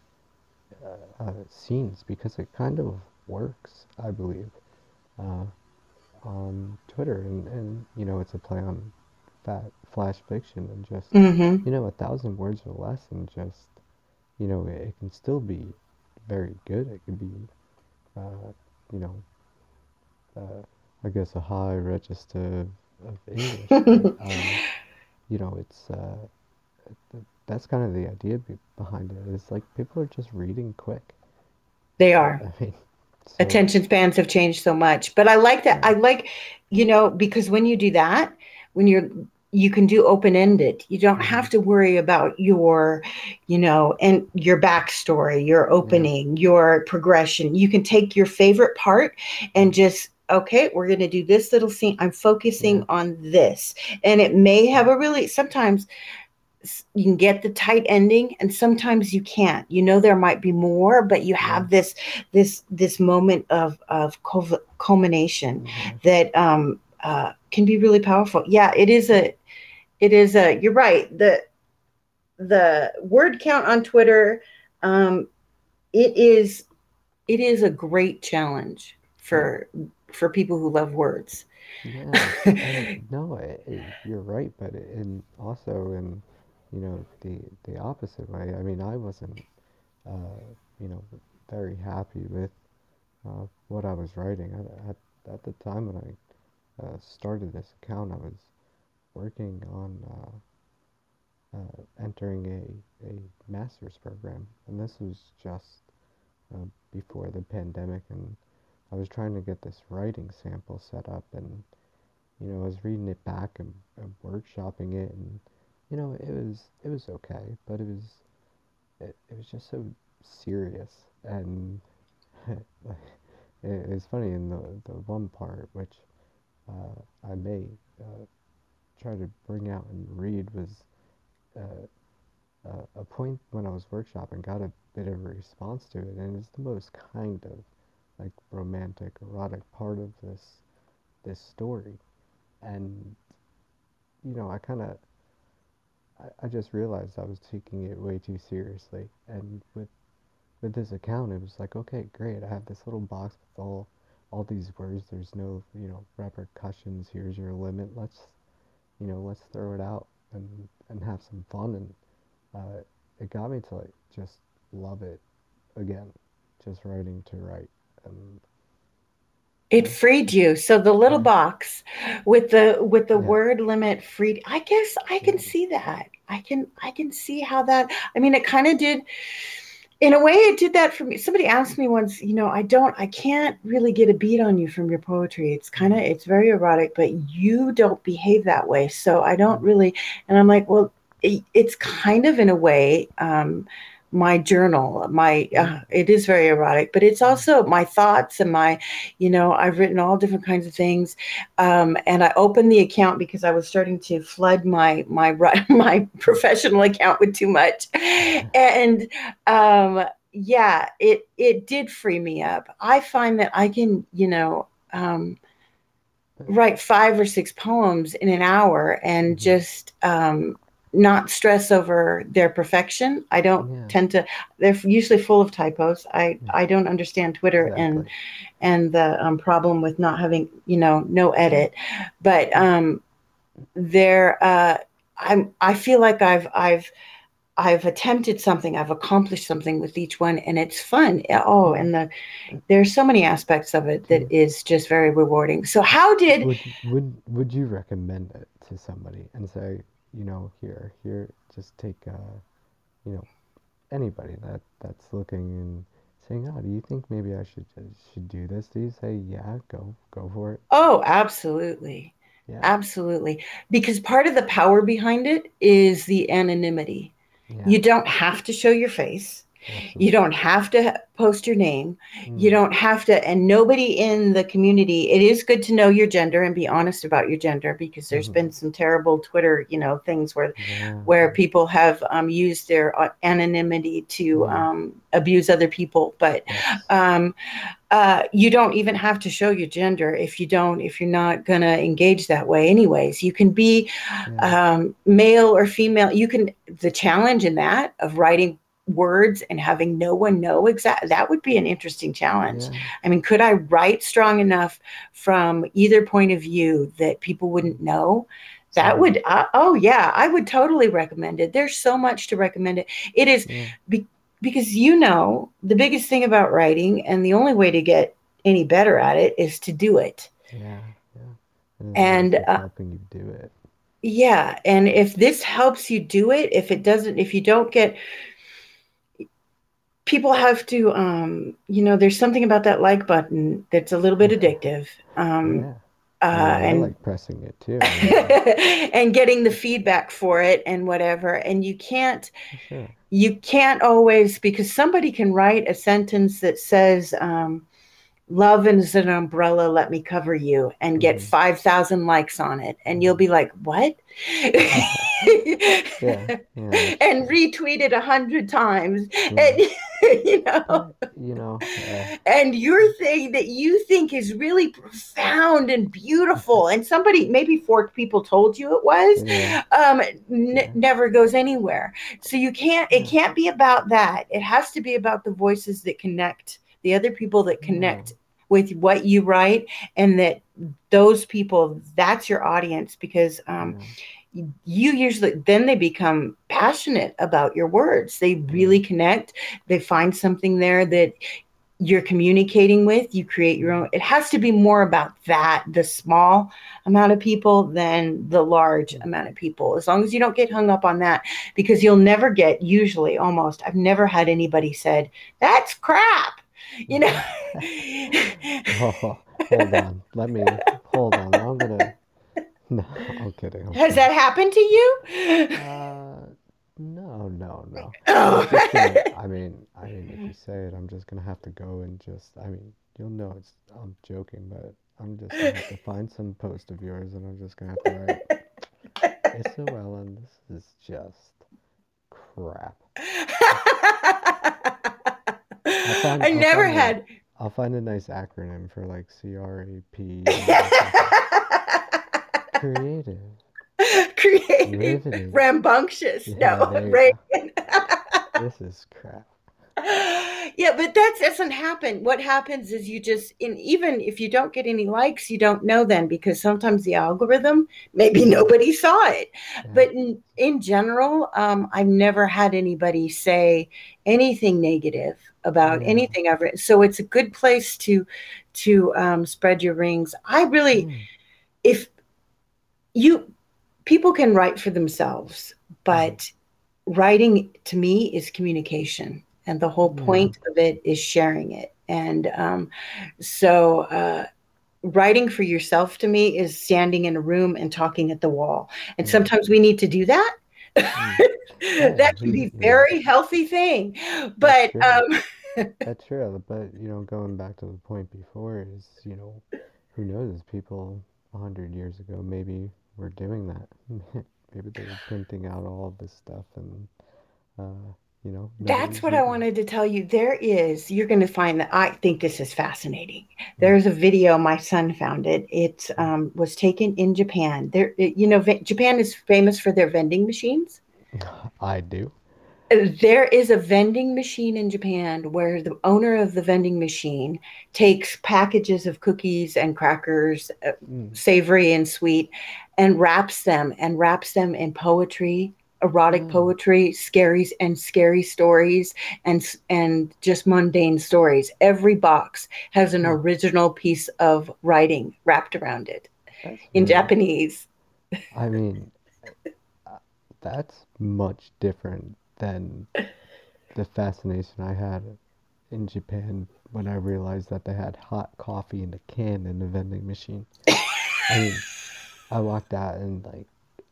uh, scenes, because it kind of works, I believe, uh, on Twitter, and and you know, it's a play on fat flash fiction, and just, Mm-hmm. you know, a thousand words or less, and just, you know, it, it can still be very good. It can be, uh, you know, uh, I guess a high register of English, but um, you know, it's uh, th- that's kind of the idea be behind it. It's like people are just reading quick. They Uh, are. I mean, so Attention spans have changed so much. But I like that. yeah, I like, you know, because when you do that, when you're you can do open ended. You don't hmm, have to worry about your, you know, and your backstory, your yeah, opening, your progression. You can take your favorite part and mm, just, okay, we're going to do this little scene. I'm yeah, focusing on this. And it may yeah, have a really, sometimes you can get the tight ending and sometimes you can't, you know, there might be more, but you yeah, have this this this moment of of culmination yeah, that um uh can be really powerful. Yeah, it is a it is a you're right, the the word count on Twitter, um it is it is a great challenge yeah, for for people who love words. yeah. And no, it, it, you're right, but in also in, you know, the the opposite way. I mean, I wasn't, uh, you know, very happy with uh, what I was writing. At, at, at the time when I uh, started this account, I was working on uh, uh, entering a, a master's program, and this was just uh, before the pandemic, and I was trying to get this writing sample set up, and you know, I was reading it back and, and workshopping it, and you know, it was it was okay, but it was it, it was just so serious, and it, it was funny in the the one part which uh, I may uh, try to bring out and read was uh, uh, a point when I was workshopping, got a bit of a response to it, and it's the most kind of like romantic, erotic part of this this story, and you know, I kind of I, I just realized I was taking it way too seriously, and with with this account, it was like, okay, great, I have this little box with all all these words. There's no, you know, repercussions. Here's your limit. Let's, you know, let's throw it out and and have some fun. And uh, it got me to like just love it again, just writing to write. And It yeah, freed it's you. So the little yeah, box with the with the yeah, word limit freed. I guess I can yeah, see that. I can I can see how that. I mean, it kind of did in a way it did that for me. Somebody asked me once, you know, I don't I can't really get a beat on you from your poetry. It's kind of mm, it's very erotic, but you don't behave that way. So I don't mm, really and I'm like, well, it, it's kind of in a way um my journal my yeah, uh, it is very erotic, but it's yeah, also my thoughts and my you know I've written all different kinds of things, um, and I opened the account because I was starting to flood my my my professional account with too much, and um, yeah, it it did free me up. I find that I can you know um, but write five or six poems in an hour and mm-hmm, just um, not stress over their perfection. I don't yeah, tend to. They're usually full of typos. I yeah, I don't understand Twitter and exactly, and the um, problem with not having you know no yeah, edit, but yeah, um, there uh, I'm I feel like I've I've I've attempted something, I've accomplished something with each one, and it's fun. Oh, Yeah. and the there's so many aspects of it that Do is just very rewarding. So how did would would would you recommend it to somebody and say, you know, here, here, just take, uh, you know, anybody that that's looking and saying, oh, do you think maybe I should should do this? Do you say, yeah, go go for it? Oh, absolutely. Yeah, Absolutely. Because part of the power behind it is the anonymity. yeah, You don't have to show your face. You absolutely. don't have to post your name. You Mm, don't have to, and nobody in the community, it is good to know your gender and be honest about your gender, because there's hmm. been some terrible Twitter, you know, things where Yeah, where yeah. people have um, used their uh, anonymity to Mm, um, abuse other people. But yes. um, uh, you don't even have to show your gender if you don't, if you're not going to engage that way anyways. You can be Yeah, um, male or female. You can, the challenge in that of writing words and having no one know exactly, that would be an interesting challenge. yeah. I mean, could I write strong enough from either point of view that people wouldn't know? That Mm-hmm. would, uh, oh yeah, I would totally recommend it. There's so much to recommend it. It is Yeah, be, because, you know, the biggest thing about writing, and the only way to get any better at it, is to do it. yeah, yeah. And as long as And it's uh, helping you do it. yeah, and if this helps you do it, if it doesn't, if you don't get, people have to, um, you know, there's something about that like button that's a little bit addictive. Um, Yeah. uh, I mean, I and like pressing it too. I mean, and getting the feedback for it and whatever. And you can't, for sure. you can't always, because somebody can write a sentence that says, um, love is an umbrella, let me cover you, and get Mm-hmm. five thousand likes on it. And you'll be like, what? Yeah, yeah, that's And true. retweet it a hundred times. Yeah. And, you know, But, you know, uh, and your thing that you think is really profound and beautiful, and somebody, maybe four people told you it was, yeah, um, n- yeah, never goes anywhere. So you can't, it yeah, can't be about that. It has to be about the voices that connect, the other people that yeah, connect with what you write, and that those people, that's your audience. Because um, yeah, you usually, then they become passionate about your words, they yeah, really connect, they find something there that you're communicating with, you create your mm, own. It has to be more about that, the small amount of people, than the large mm, amount of people, as long as you don't get hung up on that. Because you'll never get, usually, almost, I've never had anybody said that's crap, you know. mm. Oh, hold on. Let me hold on. I'm gonna. No, I'm kidding. I'm Has kidding. that happened to you? Uh, no, no, no. I'm Oh. just gonna. I mean, I mean, if you say it, I'm just gonna have to go and just. I mean, you'll know it's. I'm joking, but I'm just gonna have to find some post of yours, and I'm just gonna have to write. S O L, and this is just crap. I'll find. I I'll never find a. had. I'll find a nice acronym for like C R A P, you know, something. Creative, Creative, riveting. rambunctious. Yeah, No, there you right. go. This is crap. Yeah, but that doesn't happen. What happens is, you just, in, even if you don't get any likes, you don't know then, because sometimes the algorithm, maybe Mm, nobody saw it. yeah. But in, in general, um, I've never had anybody say anything negative about Yeah. anything I've written. So it's a good place to to um, spread your wings. I really, Mm, if you, people can write for themselves, mm, but writing to me is communication, and the whole yeah. point of it is sharing it. And um, so uh, writing for yourself to me is standing in a room and talking at the wall, and Mm, sometimes we need to do that. mm. Hey, That can who, be you know, very healthy thing. that's But true. um, That's true. But, you know, going back to the point before is, you know, who knows? People a hundred years ago maybe were doing that. Maybe they were printing out all of this stuff and, uh, you know, nobody that's was what I reading it. wanted to tell you. There is, you're going to find that, I think this is fascinating. Mm, There's a video, my son found it. It mm. um, was taken in Japan. There, it- you know, Japan is famous for their vending machines. I do. There is a vending machine in Japan where the owner of the vending machine takes packages of cookies and crackers, uh, Mm, savory and sweet, and wraps them and wraps them in poetry, erotic Oh, poetry, scary and scary stories, and and just mundane stories. Every box has an huh. original piece of writing wrapped around it That's in very. Japanese. I mean, uh, that's much different than the fascination I had in Japan when I realized that they had hot coffee in a can in the vending machine. I mean, I walked out and like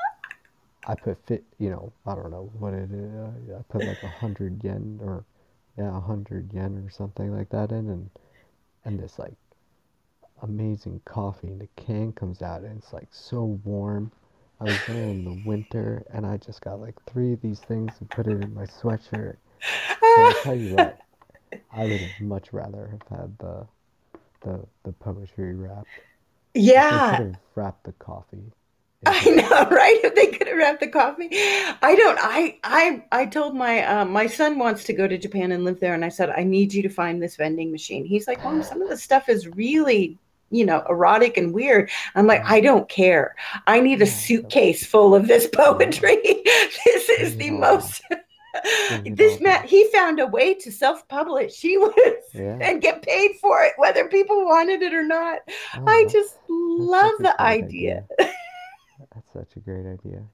I put fit, you know, I don't know what it is. Uh, I put like a hundred yen or yeah, a hundred yen or something like that in, and and this like amazing coffee and the can comes out and it's like so warm. I was there in the winter and I just got like three of these things and put it in my sweatshirt. But I'll tell you what, I would have much rather have had the the the poetry wrapped. If they could Yeah, have wrapped the coffee I into it. know, right? If they could have wrapped the coffee, I don't. I I I told my uh, my son wants to go to Japan and live there, and I said I need you to find this vending machine. He's like, Mom, some of the stuff is really, you know, erotic and weird. I'm like, I Uh, don't care. I need a yeah, so suitcase full of this yeah, poetry. This bring is it the all back. most. Bring it all This man, back. he found a way to self-publish. He was Yeah. and get paid for it, whether people wanted it or not. Oh, I that's just that's love such a the great idea. idea. That's such a great idea.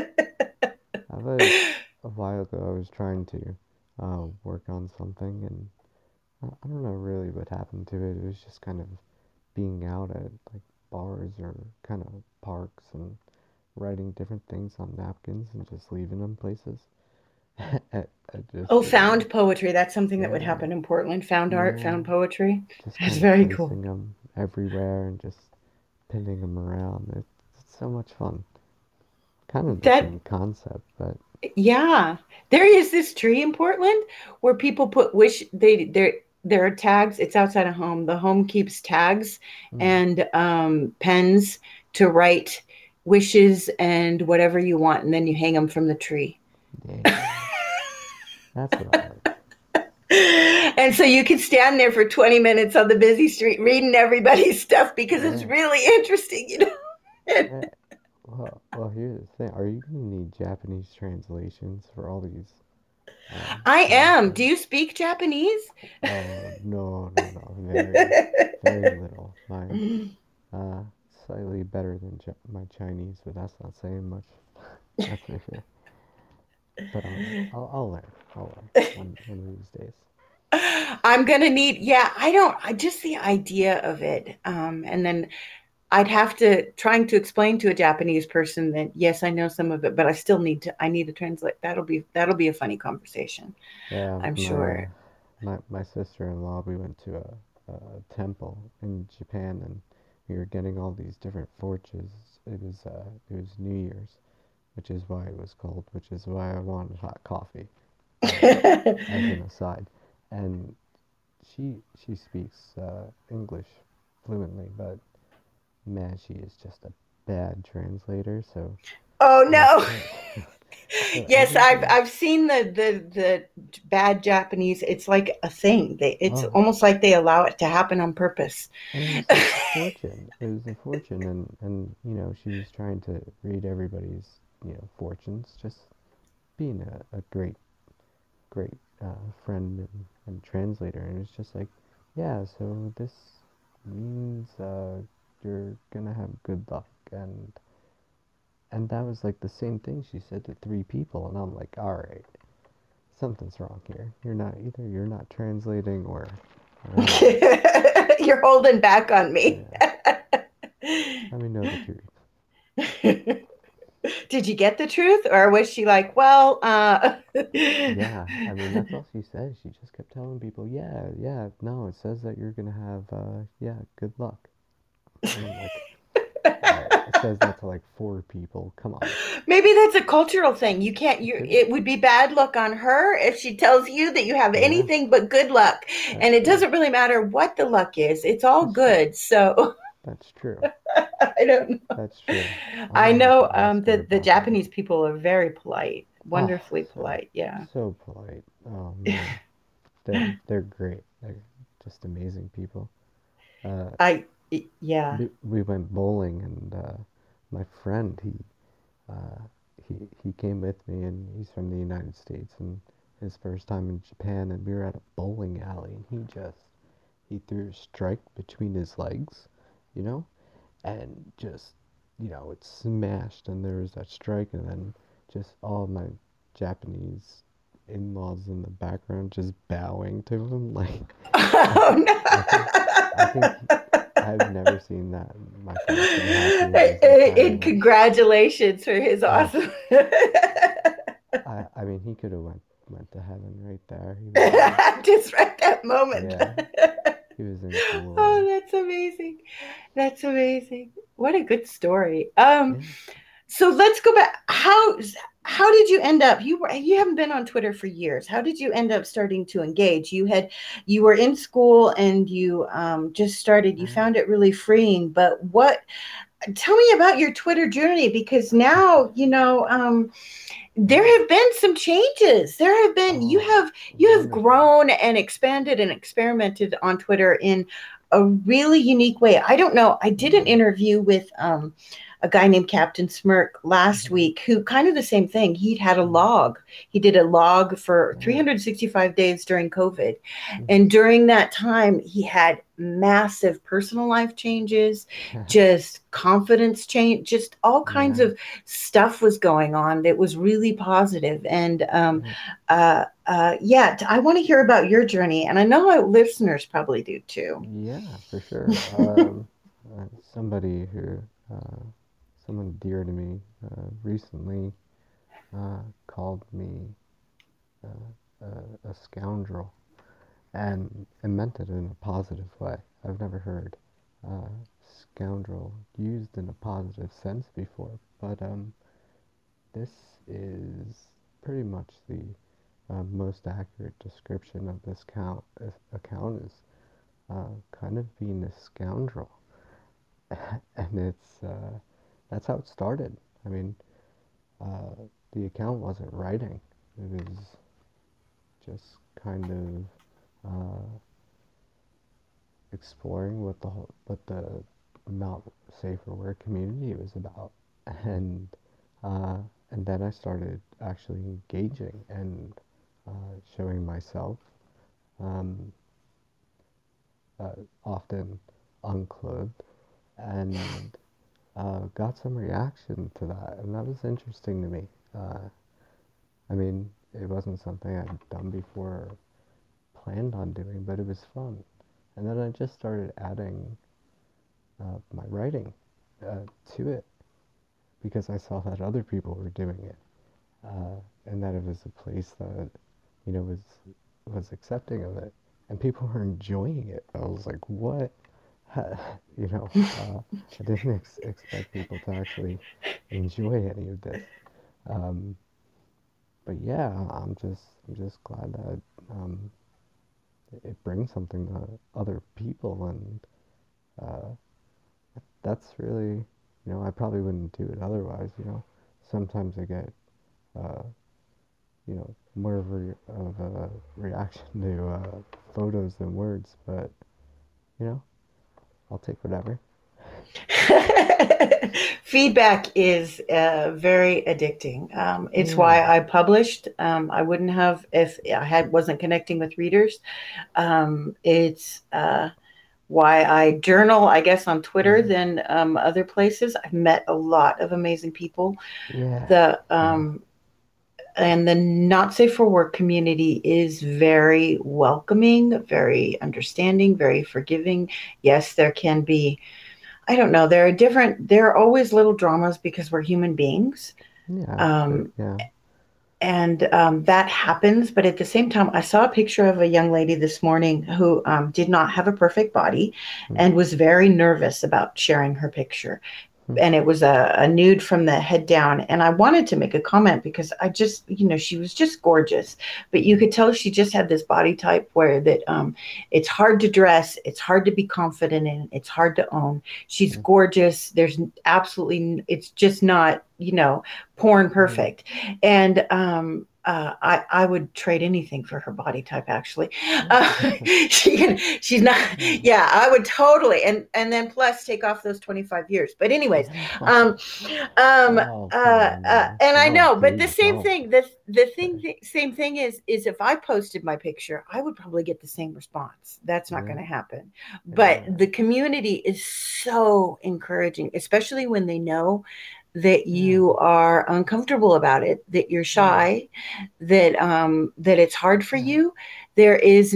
I was a while ago. I was trying to uh, work on something, and I I don't know really what happened to it. It was just kind of being out at like bars or kind of parks and writing different things on napkins and just leaving them places. I, I just Oh, uh, found poetry. That's something that would yeah, happen in Portland. Found art, yeah, found poetry. just That's kind of very cool. placing them everywhere and just pinning them around. It's, it's so much fun. Kind of the That, same concept, but yeah. There is this tree in Portland where people put wish they there there are tags. It's outside a home. The home keeps tags mm, and um, pens to write wishes and whatever you want, and then you hang them from the tree. yeah, that's what I like. And so you can stand there for twenty minutes on the busy street reading everybody's stuff because it's Yeah, really interesting, you know. yeah. Well, well, here's the thing. Are you gonna need Japanese translations for all these um, I little am. Do things? you speak Japanese? Oh, no, no, no. Very, very little. My, uh, slightly better than Ch my Chinese, but that's not saying much. That's for sure. But um, I'll, I'll learn. I'll learn one, one of these days. I'm gonna need, yeah, I don't, I just the idea of it. Um, and then I'd have to trying to explain to a Japanese person that yes, I know some of it, but I still need to, I need to translate. That'll be, that'll be a funny conversation, Yeah, I'm my uh, sure. my my sister-in-law, we went to a, a temple in Japan, and we were getting all these different fortunes. It was uh, it was New Year's, which is why it was cold, which is why I wanted hot coffee. Uh, as an aside, and she she speaks uh, English fluently, but man, she is just a bad translator. So Oh like, no. so Yes, I've everything. I've seen the the the bad Japanese. It's like a thing. They it's Oh, almost like they allow it to happen on purpose. and it was like a fortune. It was a fortune, and and you know she was trying to read everybody's you know fortunes, just being a, a great great uh, friend and, and translator. And it's just like, yeah, so this means uh, you're gonna have good luck, and and that was like the same thing she said to three people, and I'm like, all right, something's wrong here. You're not either. You're not translating, or or I'm lost. You're holding back on me. Yeah, let me know the truth. Did you get the truth, or was she like, well, uh Yeah, I mean that's all she said. She just kept telling people, yeah, yeah, no, it says that you're gonna have, uh, yeah, good luck. And I'm like, all right, it says that to like four people. Come on, maybe that's a cultural thing. You can't it you could be. it would be bad luck on her if she tells you that you have Yeah, anything but good luck. that's And it true. doesn't really matter what the luck is. It's all That's true. good. So That's true. I don't know. That's true. I'm I gonna have know to um, ask her that the about that. Japanese people are very polite, Oh, wonderfully so polite. Yeah. so polite. Oh man, they're they're great. They're just amazing people. Uh, I, yeah. we, we went bowling, and uh, my friend he uh, he, he came with me, and he's from the United States, and his first time in Japan, and we were at a bowling alley, and he just, he threw a strike between his legs, you know, and just, you know, it smashed, and there was that strike, and then just all of my Japanese in-laws in the background just bowing to him, like, I, Oh I think, I think he, no. I've never seen that my father so happy in his entire And life. congratulations for his Oh, awesome. I, I mean, he could have went went to heaven right there. He was in, Just right that moment. yeah, he was in Oh, glory. that's amazing. That's amazing. What a good story. Um, Yeah. so let's go back. How how did you end up? You were you haven't been on Twitter for years. How did you end up starting to engage? You had you were in school and you um, just started. You Uh, found it really freeing. But what? Tell me about your Twitter journey because now you know. Um, there yeah. have been some changes. There have been you Oh, have you have wonderful. grown and expanded and experimented on Twitter in a really unique way. I don't know. I did an Yeah. interview with um, a guy named Captain Smirk last Hmm. week who kind of the same thing. He'd had a Hmm. log. He did a log for Yeah. three hundred sixty-five days during COVID. Hmm. And during that time, he had massive personal life changes, just confidence change, just all kinds Yeah. of stuff was going on that was really positive. And um, Yeah. uh, uh, yeah, I want to hear about your journey. And I know our listeners probably do too. Yeah, for sure. Um, uh, somebody who, uh, someone dear to me, uh, recently, uh, called me, uh, a, a scoundrel, and and meant it in a positive way. I've never heard, uh, scoundrel used in a positive sense before, but um, this is pretty much the, uh, most accurate description of this count, uh, account is, uh, kind of being a scoundrel. And it's, uh, that's how it started. I mean, uh, the account wasn't writing; it was just kind of, uh, exploring what the whole, what the not safe for work community was about, and uh, and then I started actually engaging and, uh, showing myself, um, uh, often unclothed, and, uh, got some reaction to that, and that was interesting to me. Uh, I mean, it wasn't something I'd done before or planned on doing, but it was fun. And then I just started adding, uh, my writing, uh, to it because I saw that other people were doing it, uh, and that it was a place that, you know, was was accepting of it, and people were enjoying it. I was like, what? You know, uh, I didn't ex- expect people to actually enjoy any of this. Um, but yeah, I'm just I'm just glad that, um, it brings something to other people, and, uh, that's really, you know, I probably wouldn't do it otherwise. You know, sometimes I get, uh, you know, more of a, re- of a reaction to, uh, photos than words, but you know, I'll take whatever. Feedback is uh, very addicting. Um, it's Yeah. why I published. Um, I wouldn't have if I had wasn't connecting with readers. Um, it's uh, why I journal, I guess, on Twitter Hmm. than um, other places. I've met a lot of amazing people. Yeah. The Yeah. um, and the not safe for work community is very welcoming, very understanding, very forgiving. Yes, there can be, I don't know, there are different, there are always little dramas because we're human beings. Yeah. But Um, yeah. and um, that happens. But at the same time, I saw a picture of a young lady this morning who um, did not have a perfect body Hmm. and was very nervous about sharing her picture. Hmm. And it was a, a nude from the head down. And I wanted to make a comment because I just, you know, she was just gorgeous, but you Hmm. could tell she just had this body type where that um, it's hard to dress, it's hard to be confident in, it's hard to own. She's Hmm. gorgeous. There's absolutely, it's just not, you know, porn Hmm. perfect. And um, uh, I I would trade anything for her body type. Actually, uh, she can, she's not. Yeah, I would totally. And and then plus take off those twenty-five years. But anyways, um, um, Oh, come uh, on uh, now. and I Don't, know. But the please same don't. thing. The the thing. th- Same thing is is if I posted my picture, I would probably get the same response. That's not going Yeah, to happen. But yeah, the community is so encouraging, especially when they know that yeah, you are uncomfortable about it, that you're yeah, shy, that um that it's hard for yeah, you. There is,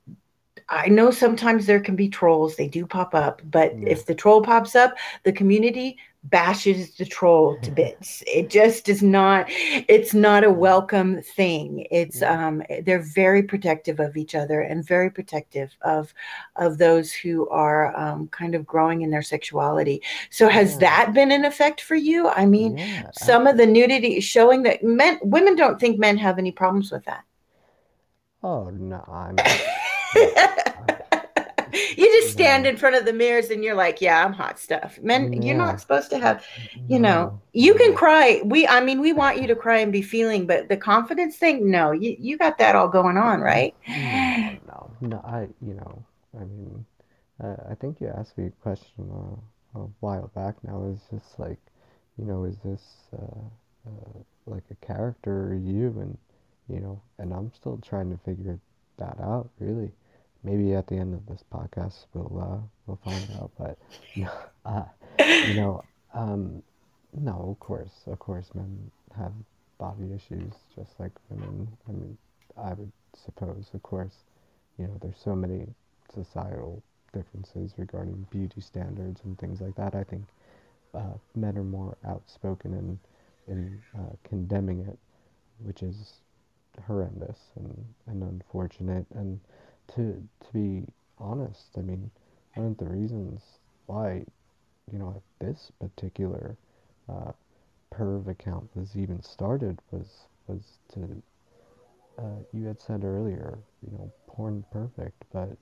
I know sometimes there can be trolls, they do pop up, but yeah. if the troll pops up, the community bashes the troll to bits. It just is not, it's not a Yeah, welcome thing. It's yeah, um they're very protective of each other and very protective of of those who are um, kind of growing in their sexuality. So has yeah, that been an effect for you? I mean, yeah. some of Absolutely. the nudity is showing that men women don't think men have any problems with that. Oh no, I'm no, I, You just stand no, in front of the mirrors and you're like, yeah, I'm hot stuff. Men, you're yeah, not supposed to have, you know, no, you can no. cry. We, I mean, we want you to cry and be feeling, but the confidence thing, no, you, you got that all going on, right? No, no, no. I, you know, I mean, uh, I think you asked me a question uh, a while back now. Is just like, you know, is this uh, uh, like a character or you? And, you know, and I'm still trying to figure that out, really. Maybe at the end of this podcast we'll uh, we'll find out. But no, uh, you know, um, no, of course, of course, men have body issues just like women. I mean, I would suppose, of course, you know, there's so many societal differences regarding beauty standards and things like that. I think uh, men are more outspoken in in uh, condemning it, which is horrendous and, and unfortunate. And to to be honest, I mean, one of the reasons why, you know, this particular uh, perv account was even started was was to uh, you had said earlier, you know, porn perfect, but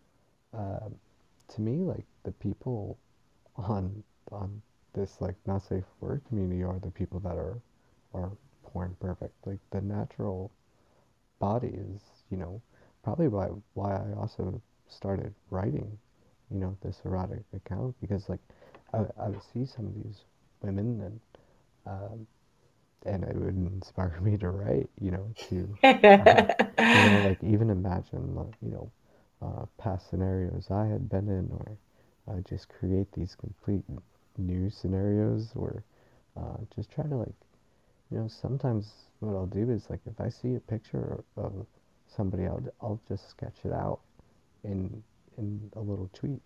uh, to me, like the people on on this like not safe for work community are the people that are are porn perfect. Like the natural body is, you know, probably why why I also started writing, you know, this erotic account because like I, I would see some of these women and um, and it would inspire me to write, you know, to, uh, you know, like even imagine, like, you know, uh, past scenarios I had been in, or uh, just create these complete new scenarios, or uh, just try to like, you know, sometimes what I'll do is like if I see a picture of somebody, I'll I'll just sketch it out in in a little tweet,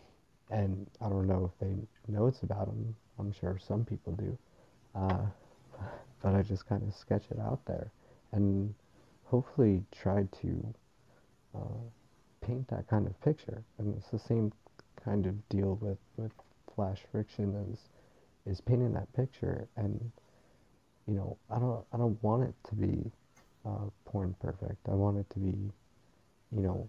and I don't know if they know it's about them. I'm sure some people do. Uh, but I just kind of sketch it out there and hopefully try to uh, paint that kind of picture. And it's the same kind of deal with, with flash friction as is painting that picture. And you know, I don't I don't want it to be uh, porn perfect. I want it to be, you know,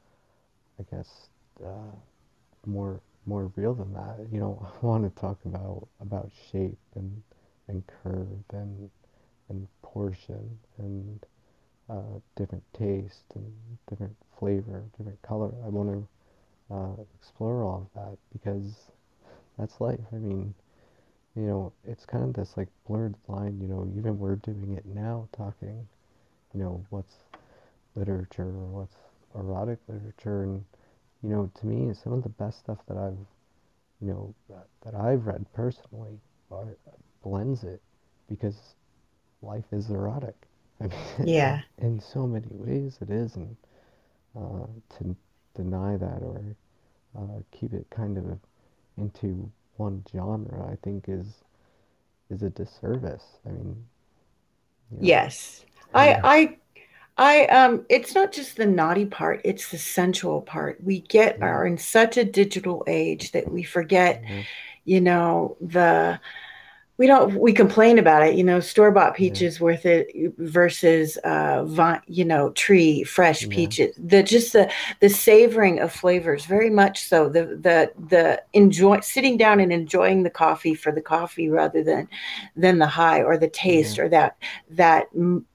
I guess uh, more more real than that. You know, I want to talk about about shape and and curve and and portion and uh, different taste and different flavor, different color. I want to uh, explore all of that because that's life. I mean, you know, it's kind of this like blurred line. You know, even we're doing it now, talking. You know, what's literature or what's erotic literature, and you know, to me, some of the best stuff that I've, you know, that, that I've read personally are, blends it because life is erotic. I mean, Yeah. in so many ways it is, and uh, to deny that or uh, keep it kind of into one genre, I think is is a disservice. I mean, you know, Yes. I I I um it's not just the naughty part, it's the sensual part. We get yeah, are in such a digital age that we forget, yeah, you know, the we don't we complain about it, you know, store-bought yeah, peaches worth it versus uh vine, you know, tree fresh yeah, peaches. The just the the savoring of flavors, very much so. The the the enjoy sitting down and enjoying the coffee for the coffee rather than than the high or the taste yeah, or that that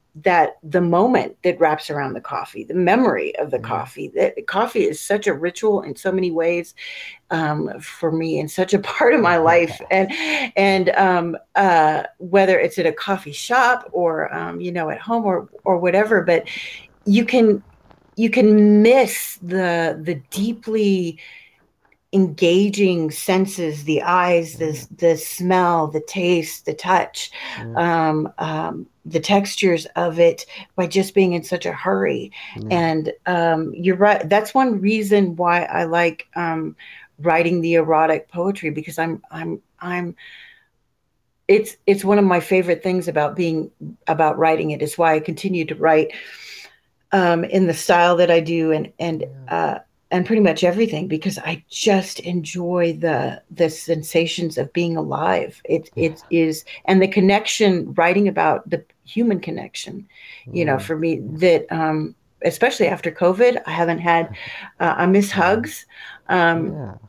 that the moment that wraps around the coffee, the memory of the Yeah. coffee. That coffee is such a ritual in so many ways, um, for me, and such a part of my life. Yeah. And and um, uh, whether it's at a coffee shop or um, you know, at home or or whatever, but you can you can miss the the deeply engaging senses, the eyes, the Yeah. the smell, the taste, the touch, Yeah. um, um, the textures of it, by just being in such a hurry. Yeah. And um, you're right, that's one reason why I like um, writing the erotic poetry, because i'm i'm i'm it's it's one of my favorite things about being about writing it. Is why I continue to write um, in the style that I do, and and Yeah. uh, and pretty much everything, because I just enjoy the the sensations of being alive. It Yeah. it is, and the connection, writing about the human connection. You know, Yeah. for me, that um, especially after COVID, I haven't had. Uh, I miss Yeah. hugs. Um, Yeah.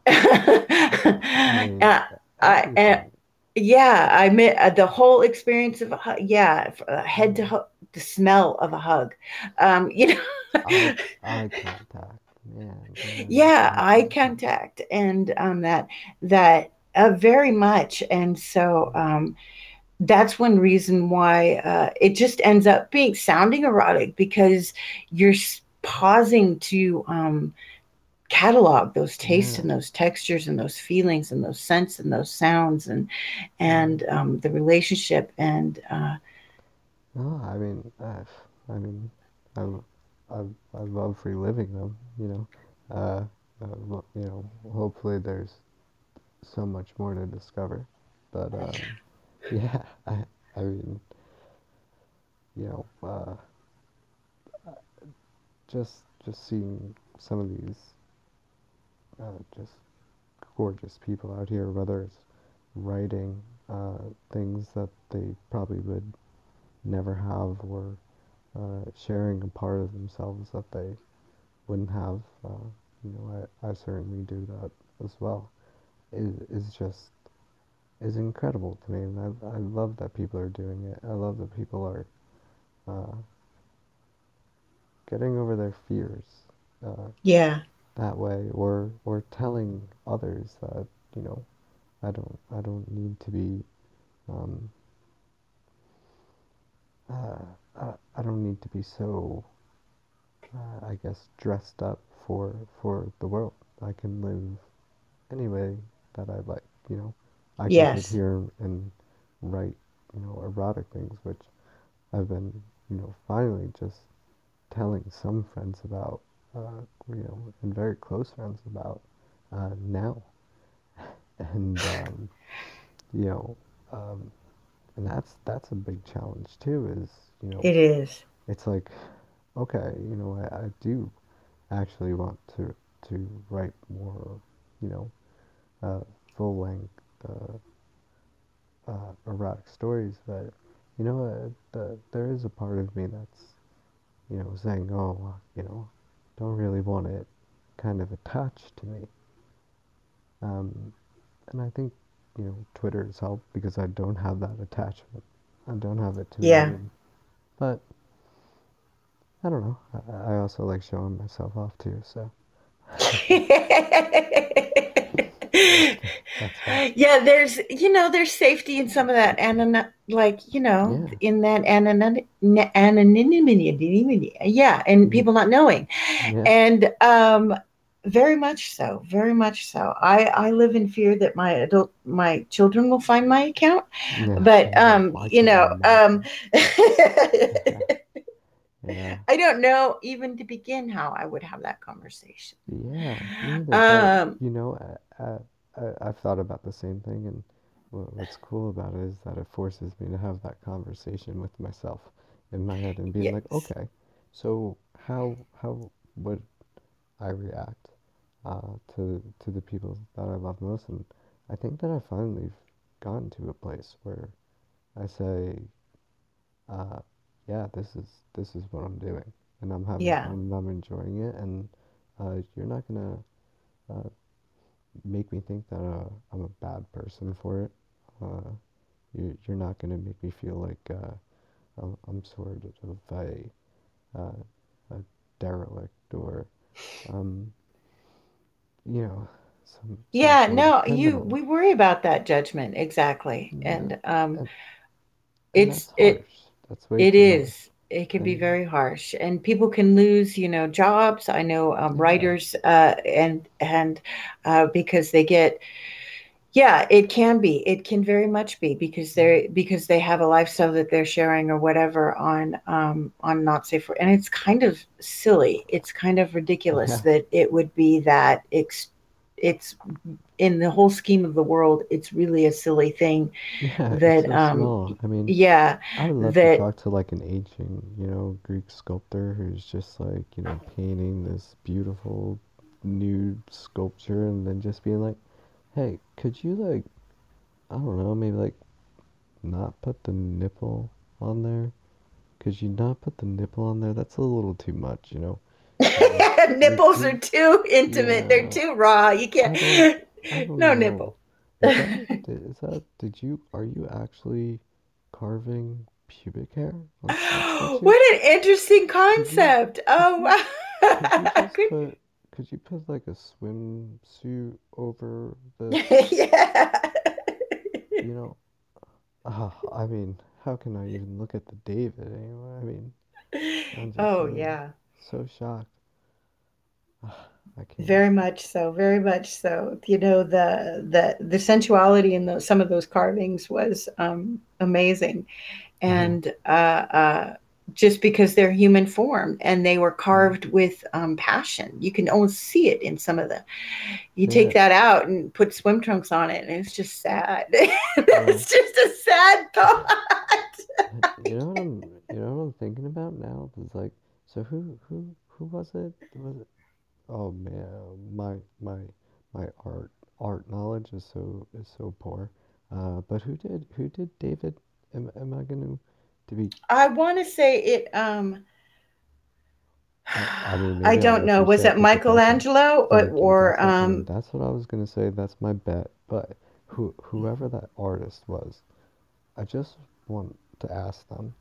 I mean, uh, I, uh, everything. yeah, I mean uh, the whole experience of a hug, yeah, uh, head to Yeah. ho- the smell of a hug, um, you know, Eye eye contact. Man, man, yeah, eye eye contact. contact, and um, that that uh, very much, and so um, that's one reason why uh, it just ends up being sounding erotic, because you're pausing to um, catalog those tastes Yeah. and those textures and those feelings and those scents and those sounds, and Yeah. and um, the relationship, and uh, No, I mean, I, I mean, I, I, I love reliving them, you know. Uh, uh, you know, hopefully there's so much more to discover. But um, yeah, I, I mean, you know, uh, just just seeing some of these uh, just gorgeous people out here, whether it's writing uh, things that they probably would never have, or uh, sharing a part of themselves that they wouldn't have. Uh, you know, I, I certainly do that as well. Is is just is incredible to me, and I I love that people are doing it. I love that people are uh, getting over their fears uh, yeah, that way, or or telling others that you know I don't I don't need to be um, uh, uh, I don't need to be so uh, I guess dressed up for for the world. I can live any way that I like. You know, I can sit yes, here and write you know erotic things, which I've been you know finally just telling some friends about, uh, you know, and very close friends about uh, now, and um, you know, um, and that's that's a big challenge too. Is you know, it is. it's like, okay, you know, I, I do actually want to to write more, you know, uh, full length uh, uh, erotic stories, but you know, uh, the, there is a part of me that's you know saying, oh, well, you know, don't really want it kind of attached to me. Um, and I think, you know, Twitter has helped because I don't have that attachment. I don't have it to a Yeah. name. But I don't know. I, I also like showing myself off too, so that's fun. Yeah, there's, you know, there's safety in some of that, and like, you know, Yeah. in that anonymity, anonymity, yeah, and Mm, people not knowing. yeah. And um very much so, very much so. I I live in fear that my adult my children will find my account, Yeah. but um, Why'd you you know, name my um account? Yeah. I don't know even to begin how I would have that conversation. Yeah, me either. But Um, you know, I, I, I, I've thought about the same thing, and what, what's cool about it is that it forces me to have that conversation with myself in my head and being like, yes. okay, so how how would I react uh, to to the people that I love most? And I think that I finally gotten to a place where I say, uh, yeah, this is this is what I'm doing, and I'm having Yeah. fun, and I'm enjoying it, and uh, you're not gonna uh, make me think that uh, I'm a bad person for it. Uh, you, you're not gonna make me feel like uh, I'm, I'm sort of a, uh, a derelict or, um, you know, some some Yeah, sort of no, you criminal. we worry about that judgment exactly. Yeah, And um and and it's that's it harsh. That's way it too harsh. is. It can be And very harsh, and people can lose, you know, jobs. I know um, yeah, writers, uh, and and uh, because they get, yeah, it can be. It can very much be because they're because they have a lifestyle that they're sharing or whatever on um, on not safe for, and it's kind of silly. It's kind of ridiculous yeah, that it would be that. Ex- it's in the whole scheme of the world. It's really a silly thing yeah. It's that, so um, small. I mean, yeah, I would love to that talk to like an ancient, you know, Greek sculptor who's just like, you know, painting this beautiful nude sculpture and then just being like, hey, could you like, I don't know, maybe like not put the nipple on there? Could you not put the nipple on there? That's a little too much, you know. Um, you're, nipples are you're, too intimate. They're yeah, too raw. You I don't, can't. I don't No know. nipple. Is that, is that, did you, are you actually carving pubic hair on that statue? What an interesting Could you, concept. could Oh, you, could you wow. just put, could you put like a swimsuit over this? Yeah. You know, uh, I mean, how can I even look at the David anyway? I mean, I'm just Oh, so, yeah. so shocked. I can't. Very much so. Very much so. You know, the the the sensuality in those some of those carvings was um, amazing. Yeah, And uh, uh, just because they're human form and they were mm, carved with um, passion, you can almost see it in some of the. You take yeah, that out and put swim trunks on it, and it's just sad. yeah. It's just a sad thought. You know what I'm, you know what I'm thinking about now? It's like, so who, who, who was it? Was it? Oh man, my, my, my art, art knowledge is so, is so poor. Uh, but who did, who did David? Am, am I gonna, to be? I want to say it. Um, I, I mean, I maybe I'll don't let know. you Was say it it because if that's a, Michelangelo or, thank you. or That's what, and um, that's what I was gonna say. That's my bet. But who, whoever that artist was, I just want to ask them,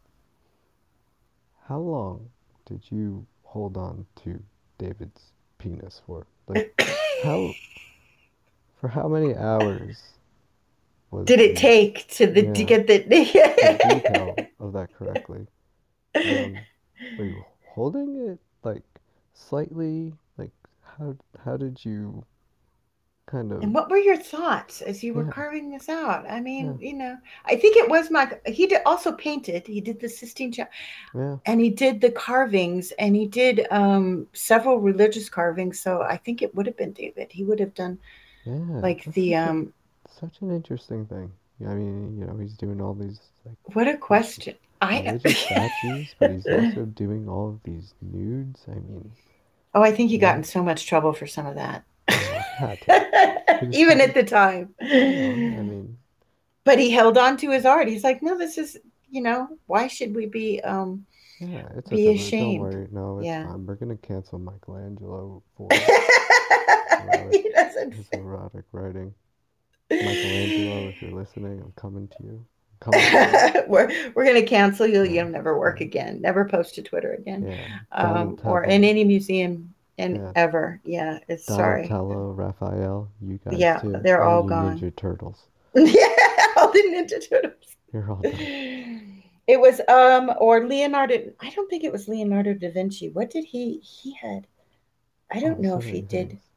how long did you hold on to David's penis for? Like, how, for how many hours was did it the, take to the to yeah, get the? the detail of that correctly? Um, were you holding it like slightly? Like, how, how did you kind And of, what were your thoughts as you were yeah, carving this out? I yeah, mean, you know, I think it was my. He did also painted. He did the Sistine Chapel, yeah, and he did the carvings, and he did um, several religious carvings. So I think it would have been David. He would have done yeah? like That's the. such a, Um, such an interesting thing. Yeah, I mean, you know, he's doing all these like what a these question! I. religious statues, but he's also doing all of these nudes. I mean, Oh, I think he got yeah, in so much trouble for some of that, oh, had to. He was even trying, at the time. you know, I mean, But he held on to his art. He's like, no, this is, you know, why should we be um yeah, it's be okay. But don't ashamed? worry, no, it's Yeah. fine. We're gonna cancel Michelangelo for erotic, He doesn't his fit. erotic writing. Michelangelo, if you're listening, I'm coming to you. I'm coming for you. we're we're gonna cancel you. Yeah, You'll never work yeah, again. Never post to Twitter again, yeah. um, or in Donatello, any museum and yeah. ever. Yeah, it's sorry. Donatello, Raphael, you guys Yeah, too. they're All all you gone. Ninja Turtles. Yeah, all the Ninja Turtles. You're all done. It was um or Leonardo. I don't think it was Leonardo da Vinci. What did he? He had. I don't Oh, know so if he many did. things.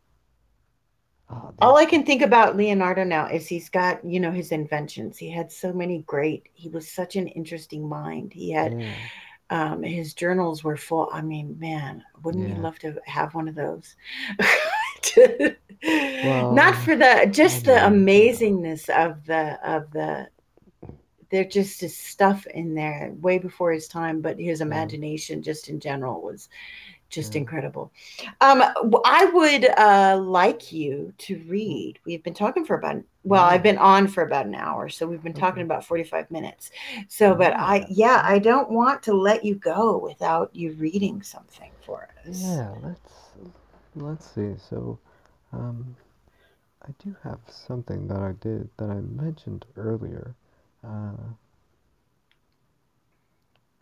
Oh, All there's I can think about Leonardo now is he's got, you know, his inventions. He had so many great, he was such an interesting mind. He had, yeah, um, his journals were full. I mean, man, wouldn't we yeah. love to have one of those? Not Well, for the, I just the mean, you know, amazingness of the, of the, there just is stuff in there way before his time, but his yeah, imagination just in general was just yeah, incredible. Um, I would uh, like you to mm, read. We've been talking for about, well, I've yeah. been on for about an hour, so we've been talking Okay, about forty-five minutes. So, but I, yeah, yeah, I yeah, don't want to let you go without you reading something for us. yeah. Let's let's see. So, um, I do have something that I did that I mentioned earlier. Uh,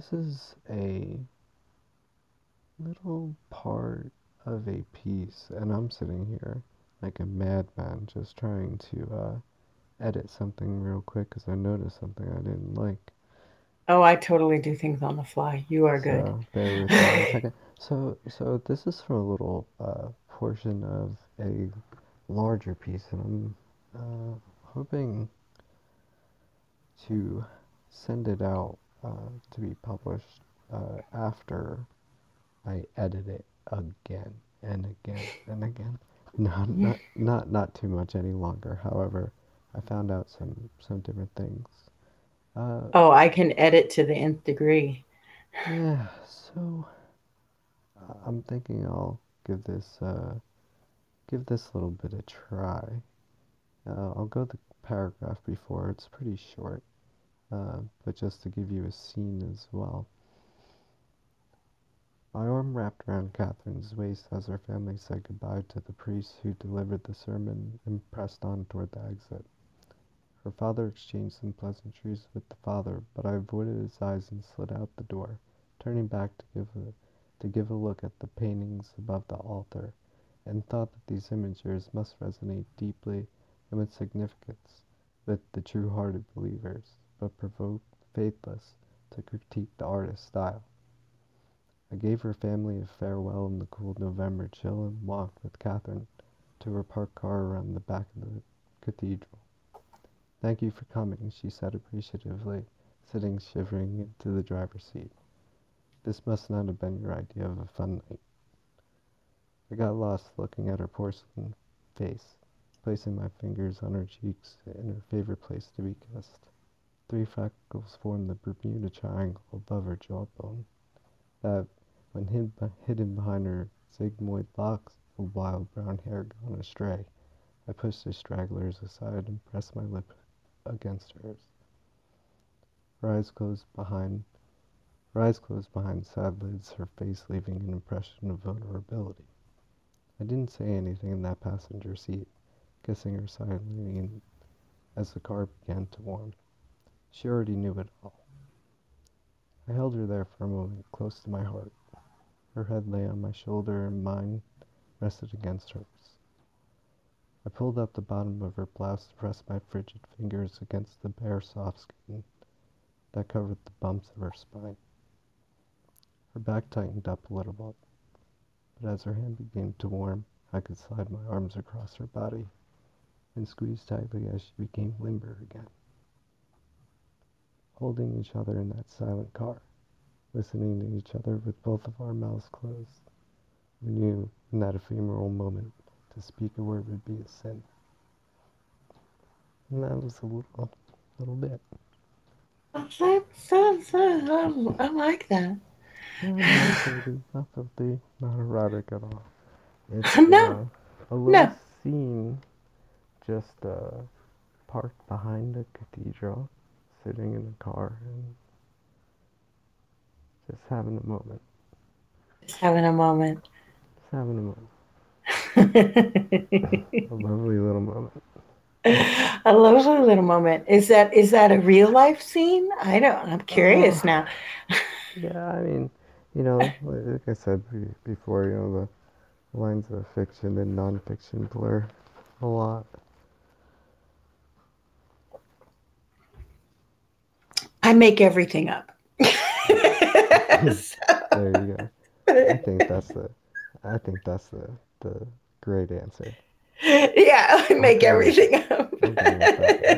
this is a little part of a piece, and I'm sitting here like a madman just trying to uh, edit something real quick because I noticed something I didn't like. Oh, I totally do things on the fly. You are good. So bear with me one second. So, so this is from a little uh, portion of a larger piece, and I'm uh, hoping to send it out uh, to be published uh, after I edit it again and again and again. Not not not not too much any longer. However, I found out some some different things. Uh, Oh, I can edit to the nth degree. yeah. So uh, I'm thinking I'll give this uh give this little bit a try. Uh, I'll go the paragraph before. It's pretty short, uh, but just to give you a scene as well. My arm wrapped around Catherine's waist as her family said goodbye to the priest who delivered the sermon and pressed on toward the exit. Her father exchanged some pleasantries with the father, but I avoided his eyes and slid out the door, turning back to give a, to give a look at the paintings above the altar, and thought that these images must resonate deeply and with significance with the true-hearted believers, but provoke the faithless to critique the artist's style. I gave her family a farewell in the cool November chill and walked with Catherine to her parked car around the back of the cathedral. "Thank you for coming," she said appreciatively, sitting shivering into the driver's seat. "This must not have been your idea of a fun night." I got lost looking at her porcelain face, placing my fingers on her cheeks in her favorite place to be kissed. Three freckles formed the Bermuda Triangle above her jawbone, that, when hid, hidden behind her sigmoid locks of wild brown hair gone astray, I pushed the stragglers aside and pressed my lip against hers. Her eyes closed behind her eyes closed behind sad lids, her face leaving an impression of vulnerability. I didn't say anything in that passenger seat, kissing her silently and as the car began to warm. She already knew it all. I held her there for a moment, close to my heart. Her head lay on my shoulder and mine rested against hers. I pulled up the bottom of her blouse to press my frigid fingers against the bare soft skin that covered the bumps of her spine. Her back tightened up a little bit, but as her hand began to warm, I could slide my arms across her body and squeeze tightly as she became limber again. Holding each other in that silent car, listening to each other with both of our mouths closed, we knew in that ephemeral moment to speak a word would be a sin. And that was a little, little bit. Oh, that sounds, uh, I, I like that. No, not filthy, not filthy, not erotic at all. It's No, uh, a little no. scene just uh, parked behind a cathedral, sitting in a car and just having a moment. Just having a moment. Just having a moment. A A lovely little moment. lovely little moment. Is that is that a real life scene? I don't. I'm Uh, curious now. yeah, I mean, you know, like I said before, you know, the lines of fiction and nonfiction blur a lot. I make everything up. There you go. I think that's the, I think that's the the great answer. Yeah, I I'm make going with everything it. up. I'm going with that one.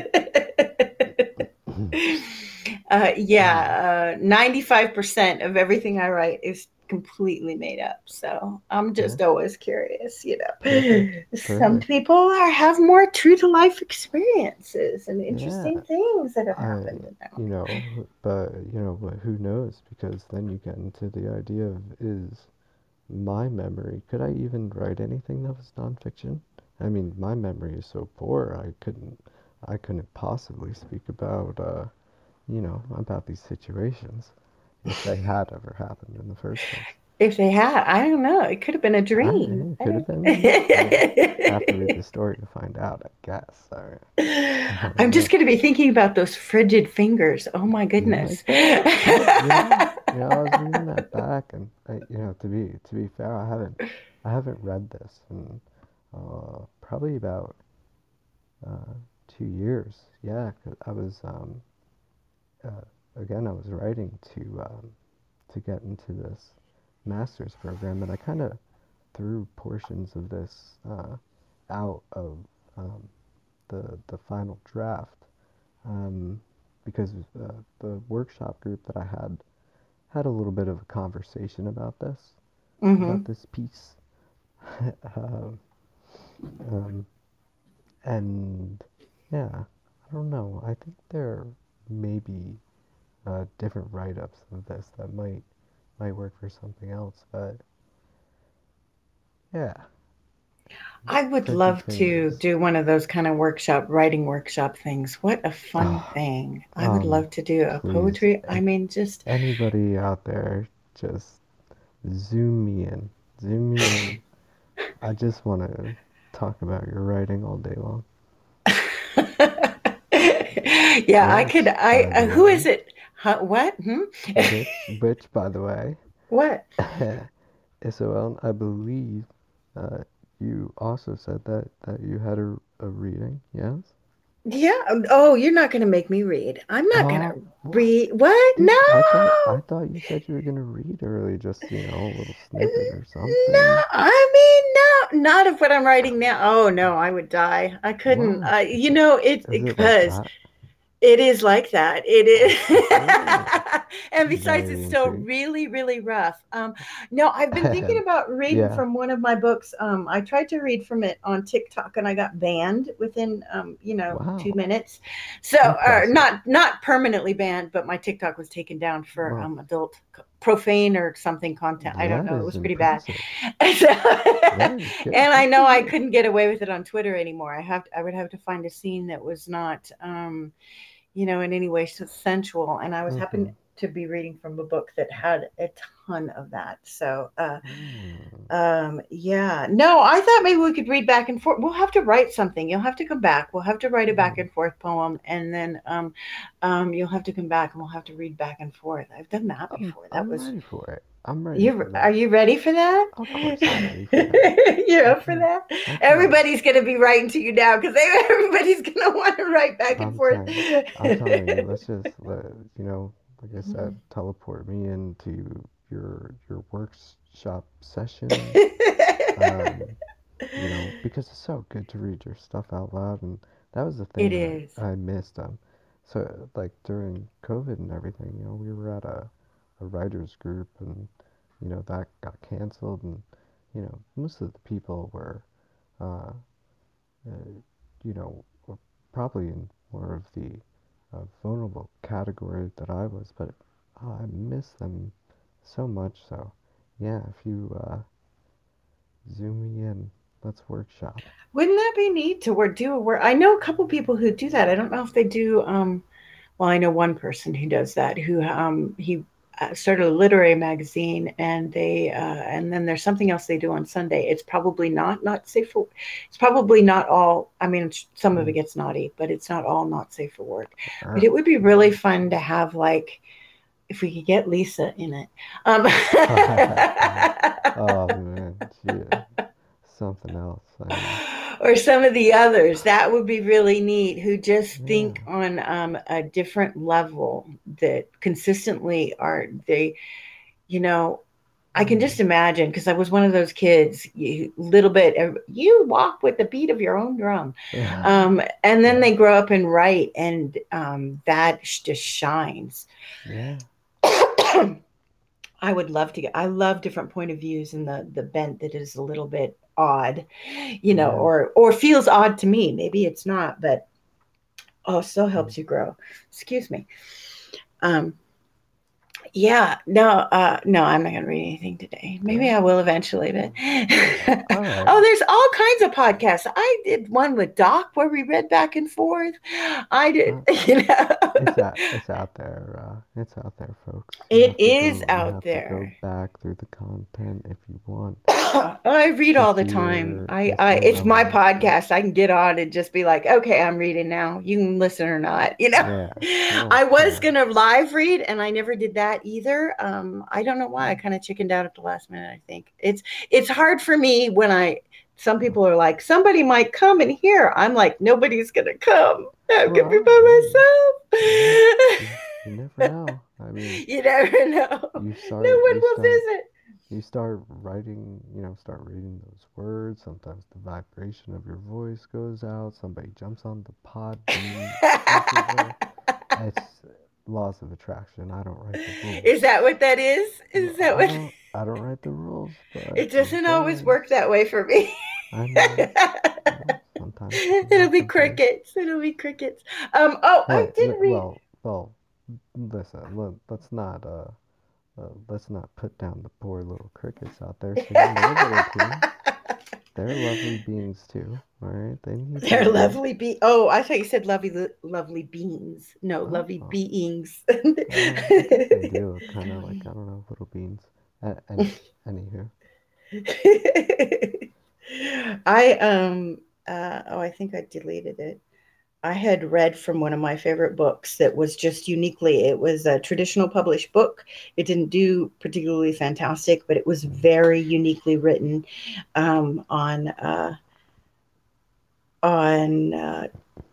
uh, Mm. yeah, uh, ninety-five percent of everything I write is completely made up. So I'm Yeah, just always curious, you perfect, know. Some perfect. people are, have more true to life experiences and Yeah, interesting things that have I, happened to them. you know, but you know, but who knows? Because then you get into the idea of is my memory. Could I even write anything that was nonfiction? I mean, my memory is so poor. I couldn't, I couldn't possibly speak about, uh, you know, about these situations if they had ever happened in the first place. If they had, I don't know. It could have been a I, dream. it I could have don't. been. I mean, I have to read the story to find out, I guess. I, I don't I'm just know. going to be thinking about those frigid fingers. Oh my You might goodness. be. Well, you know, you know, I was reading that back, and I, you know, to be to be fair, I haven't I haven't read this in uh, probably about uh, two years. Yeah, 'cause I was um, uh, again, I was writing to um, to get into this master's program, and I kind of threw portions of this uh, out of um, the the final draft um, because uh, the workshop group that I had had a little bit of a conversation about this about Hmm. this piece, um, um, and yeah, I don't know. I think there may be uh, different write-ups of this that might might work for something else, but yeah, I would frigid love to fingers. do one of those kind of workshop, writing workshop things. What a fun Oh, thing. I would um, love to do a please, poetry. I a- mean, just. anybody out there, just zoom me in, zoom me in. I just want to talk about your writing all day long. Yeah, I could. Which, I by the uh, who is way, it? Huh, what? Hmm? which, which, by the way, What? S O L, I believe uh, you also said that that you had a, a reading, yes? Yeah. um, Oh, you're not going to make me read. I'm not going Oh, to what? read. What? Dude, No. I thought I thought you said you were gonna read early, just you know, a little snippet or No, something. I mean, no, not of what I'm writing now. Oh, no, I would die. I couldn't. What? Uh, you know, it Is it like because that? it is like that. It Oh, is. And I'm besides, very it's still intrigued. really, really rough. Um, no, I've been thinking about reading Yeah. from one of my books. Um, I tried to read from it on TikTok and I got banned within, um, you know, two Wow. minutes. So, uh, Impressive. not not permanently banned, but my TikTok was taken down for Well, um, adult profane or something content. I don't that know. It is was pretty bad. impressive. So, Very good. and I Good for know I you. couldn't get away with it on Twitter anymore. I have to, I would have to find a scene that was not. Um, you know, in any way sensual. And I was Mm-hmm. happen to be reading from a book that had a ton of that. So, uh, Mm. um, yeah, no, I thought maybe we could read back and forth. We'll have to write something. You'll have to come back. We'll have to write a back Mm. and forth poem, and then um, um, you'll have to come back, and we'll have to read back and forth. I've done that I'm before. That I'm was ready for it. I'm ready you. for Are that. you ready for that? Of course I'm ready for that. You're I up for can that. I can Everybody's going to be writing to you now because everybody's going to want to write back and I'm forth. telling I'm telling you, let's just let you know, like I said, teleport me into your your workshop sessions. Um, you know, because it's so good to read your stuff out loud, and that was the thing It that is. I missed. Um, so like during COVID and everything, you know, we were at a a writers group, and you know that got canceled, and you know most of the people were, uh, uh you know, were probably in more of the uh, vulnerable category that I was, but oh, I miss them so much. So yeah, if you uh, zoom me in, let's workshop. Wouldn't that be neat to work, do a work? I know a couple people who do that. I don't know if they do. Um, well, I know one person who does that. Who um, he uh, started a literary magazine, and they uh, and then there's something else they do on Sunday. It's probably not not safe for. It's probably not all. I mean, some of it Mm. gets naughty, but it's not all not safe for work. But Uh, it would be really fun to have like if we could get Lisa in it. Um, oh man, gee, something else. I mean, or some of the others. That would be really neat, who just think yeah. on um, a different level that consistently are they, you know, I can Mm, just imagine because I was one of those kids, you, little bit, you walk with the beat of your own drum. Um, and then yeah. they grow up and write, and um, that just shines. Yeah. I would love to get, I love different point of views and the, the bent that is a little bit odd, you know, Yeah. or, or feels odd to me. Maybe it's not, but oh, still Mm. helps you grow. Excuse me. Um, yeah, no, uh, no, I'm not going to read anything today. Maybe I Yeah. will eventually, but All right. oh, there's all kinds of podcasts. I did one with Doc where we read back and forth. I did, Uh, you know. it's out. It's out there. Uh, It's out there, folks. You It have to is go. You out have to go there. back through the content if you want I read to all the time. hear I, the I, slow it's my elements. podcast. I can get on and just be like, okay, I'm reading now. You can listen or not. You know, Yeah. Well, I was yeah. gonna live read, and I never did that either. Um, I don't know why. I kind of chickened out at the last minute. I think it's it's hard for me when I. Some people are like, somebody might come and hear. I'm like, nobody's gonna come. I'm gonna be Well, I by mean, yeah. myself. You, you never know. I mean, You never know. you No start. one You will start. visit. You start writing, you know, start reading those words. Sometimes the vibration of your voice goes out. Somebody jumps on the pod beam messenger. It's laws of attraction. I don't write the rules. Is that what that is? Is that I what? don't. I don't write the rules, but It these doesn't always boys. work that way for me. I know. Well, sometimes it It'll does. be Sometimes. crickets. It'll be crickets. Um. Oh, I Hey, did li- read. well, well. Listen. Let, let's not. Uh, uh. Let's not put down the poor little crickets out there singing their little tune. They're lovely beings too. All right. They need They're their love. lovely be. Oh, I thought you said lovely, lovely beans. No, lovely Oh. beings. Uh, I think they do look kind of like, I don't know, little beans. Uh, any, anywho. I um. Uh, oh, I think I deleted it. I had read from one of my favorite books that was just uniquely, it was a traditional published book. It didn't do particularly fantastic, but it was very uniquely written um, on uh, on uh,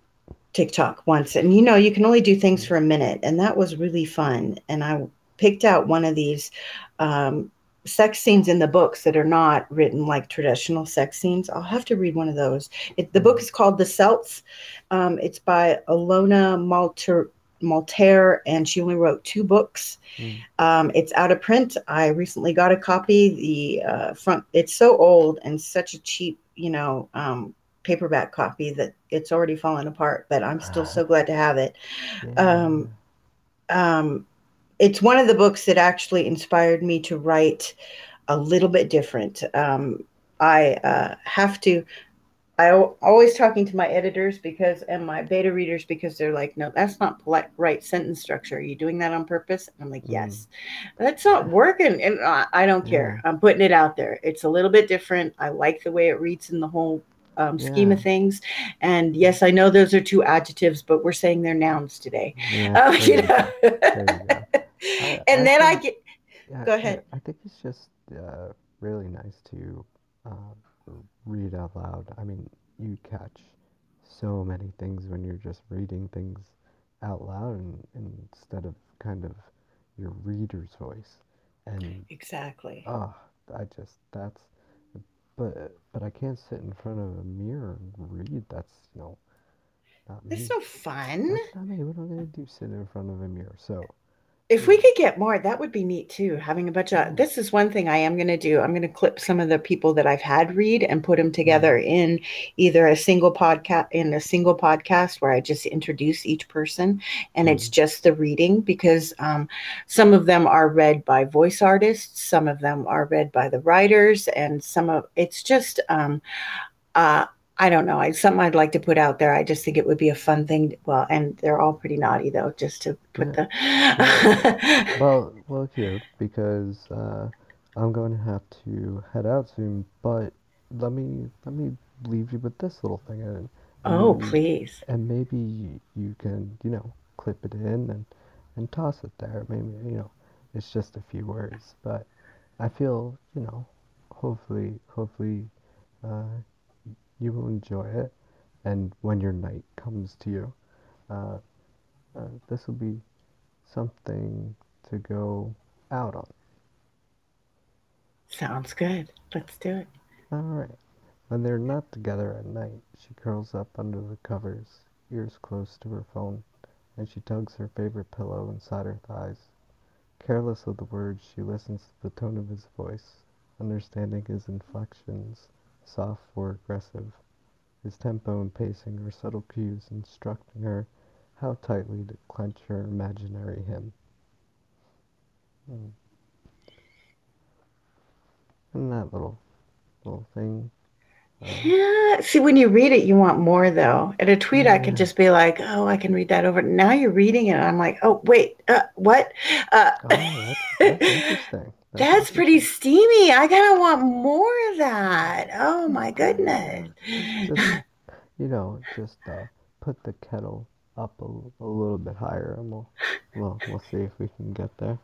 TikTok once. And you know, you can only do things Mm, for a minute, and that was really fun. And I picked out one of these um, sex scenes in the books that are not written like traditional sex scenes. I'll have to read one of those. It, the book mm, is called The Celts. Um, it's by Alona Malter. Malter, and she only wrote two books. mm. Um, it's out of print. I recently got a copy. The uh, front, it's so old and such a cheap, you know, um, paperback copy that it's already fallen apart, but I'm still so glad to have it. Um, Yeah. um, it's one of the books that actually inspired me to write a little bit different. Um, I uh, have to I always talking to my editors because and my beta readers because they're like, no, that's not polite, right sentence structure. Are you doing that on purpose? And I'm like, Mm. yes, that's not working. And uh, I don't Yeah. care. I'm putting it out there. It's a little bit different. I like the way it reads in the whole um, scheme Yeah. of things. And yes, I know those are two adjectives, but we're saying they're nouns today. Yeah. Um, There you you know, go. There you go. I and I then I think get, yeah, go I, ahead. I think it's just uh, really nice to uh, read out loud. I mean, you catch so many things when you're just reading things out loud and, and instead of kind of your reader's voice. And Exactly. oh, I just that's but but I can't sit in front of a mirror and read. That's you know not That's me. so fun. That's not me. What am I gonna do? Sit in front of a mirror? So If you we know, could get more, that would be neat too. Having a bunch of yeah. this is one thing I am going to do. I'm going to clip some of the people that I've had read and put them Mm, together in either a single podcast in a single podcast where I just introduce each person and it's mm, just the reading because um, some of them are read by voice artists, some of them are read by the writers, and some of it's just um, uh, I don't know. It's something I'd like to put out there. I just think it would be a fun thing. To, well, and they're all pretty naughty though, just to put yeah. the. Well, well, well, here because uh, I'm going to have to head out soon. But let me let me leave you with this little thing, and and Oh, maybe please. and maybe you can you know clip it in and and toss it there. Maybe you know it's just a few words, but I feel you know hopefully hopefully uh, you will enjoy it, and when your night comes to you, uh, uh, this will be something to go out on. Sounds good. Let's do it. Alright. When they're not together at night, she curls up under the covers, ears close to her phone, and she tugs her favorite pillow inside her thighs. Careless of the words, she listens to the tone of his voice, understanding his inflections, soft or aggressive, his tempo and pacing are subtle cues instructing her how tightly to clench her imaginary him. Mm. And that little little thing Uh, Yeah. See, when you read it, you want more, though. In a tweet, I can yeah. just be like, "Oh, I can read that over." Now you're reading it, and I'm like, "Oh, wait, uh, what?" Uh, Oh, that's that's interesting. That's that's pretty interesting. steamy. I kind of want more of that. Oh my Uh, goodness. just you know, just uh, put the kettle up a, a little bit higher, and we'll well we'll see if we can get there.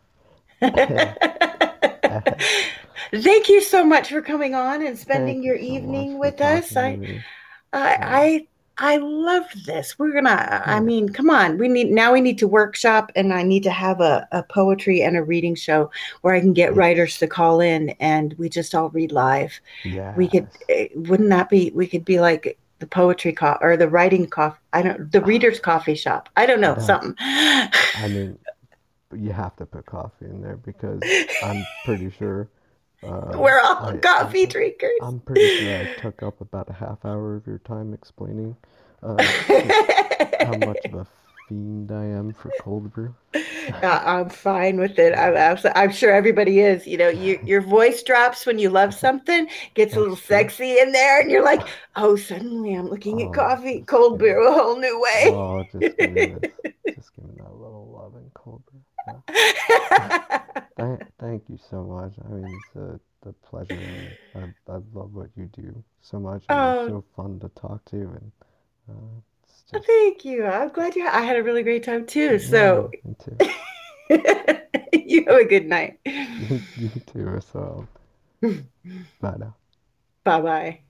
Thank you so much for coming on and spending Thank you your so much evening for with us. talking to I me. Um, I I I love this. We're gonna, I yeah, mean, come on. We need now we need to workshop, and I need to have a, a poetry and a reading show where I can get writers yes, to call in and we just all read live. We could, yes. eh, wouldn't that be, we could be like the poetry co or the writing coffee, I don't, the reader's coffee shop. I don't know, That something. I mean, you have to put coffee in there because I'm pretty sure uh, We're all I, I coffee drinkers. I'm pretty sure I took up about a half hour of your time explaining uh, just how much of a fiend I am for cold brew. Uh, I'm fine with it. I'm, abso- I'm sure everybody is. You know, you, your voice drops when you love something, gets a little That's true. sexy in there, and you're like, oh, suddenly I'm looking at Oh, coffee, just cold give me, brew, a whole new way. oh, just give me this, just give me that little love and cold brew. Yeah. Thank, thank you so much. I mean, it's a, the pleasure, and I, I love what you do so much, and you're Oh, so fun to talk to, and uh, it's just, thank you. I'm glad you. I had a really great time too. yeah, So, me too. you have a good night. You, you too, as well. Bye now. Bye bye.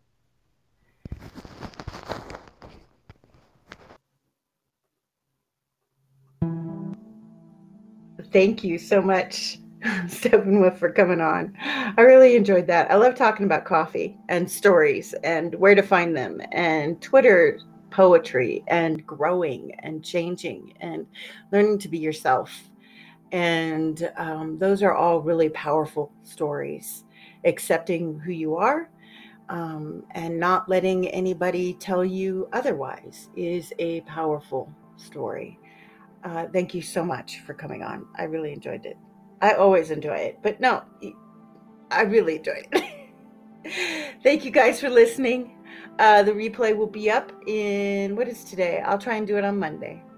Thank you so much, Steppenwolf, for coming on. I really enjoyed that. I love talking about coffee and stories and where to find them and Twitter poetry and growing and changing and learning to be yourself. And um, those are all really powerful stories. Accepting who you are um, and not letting anybody tell you otherwise is a powerful story. Uh, thank you so much for coming on. I really enjoyed it. I always enjoy it, but no, I really enjoyed it. Thank you guys for listening. Uh, the replay will be up in what is today? I'll try and do it on Monday.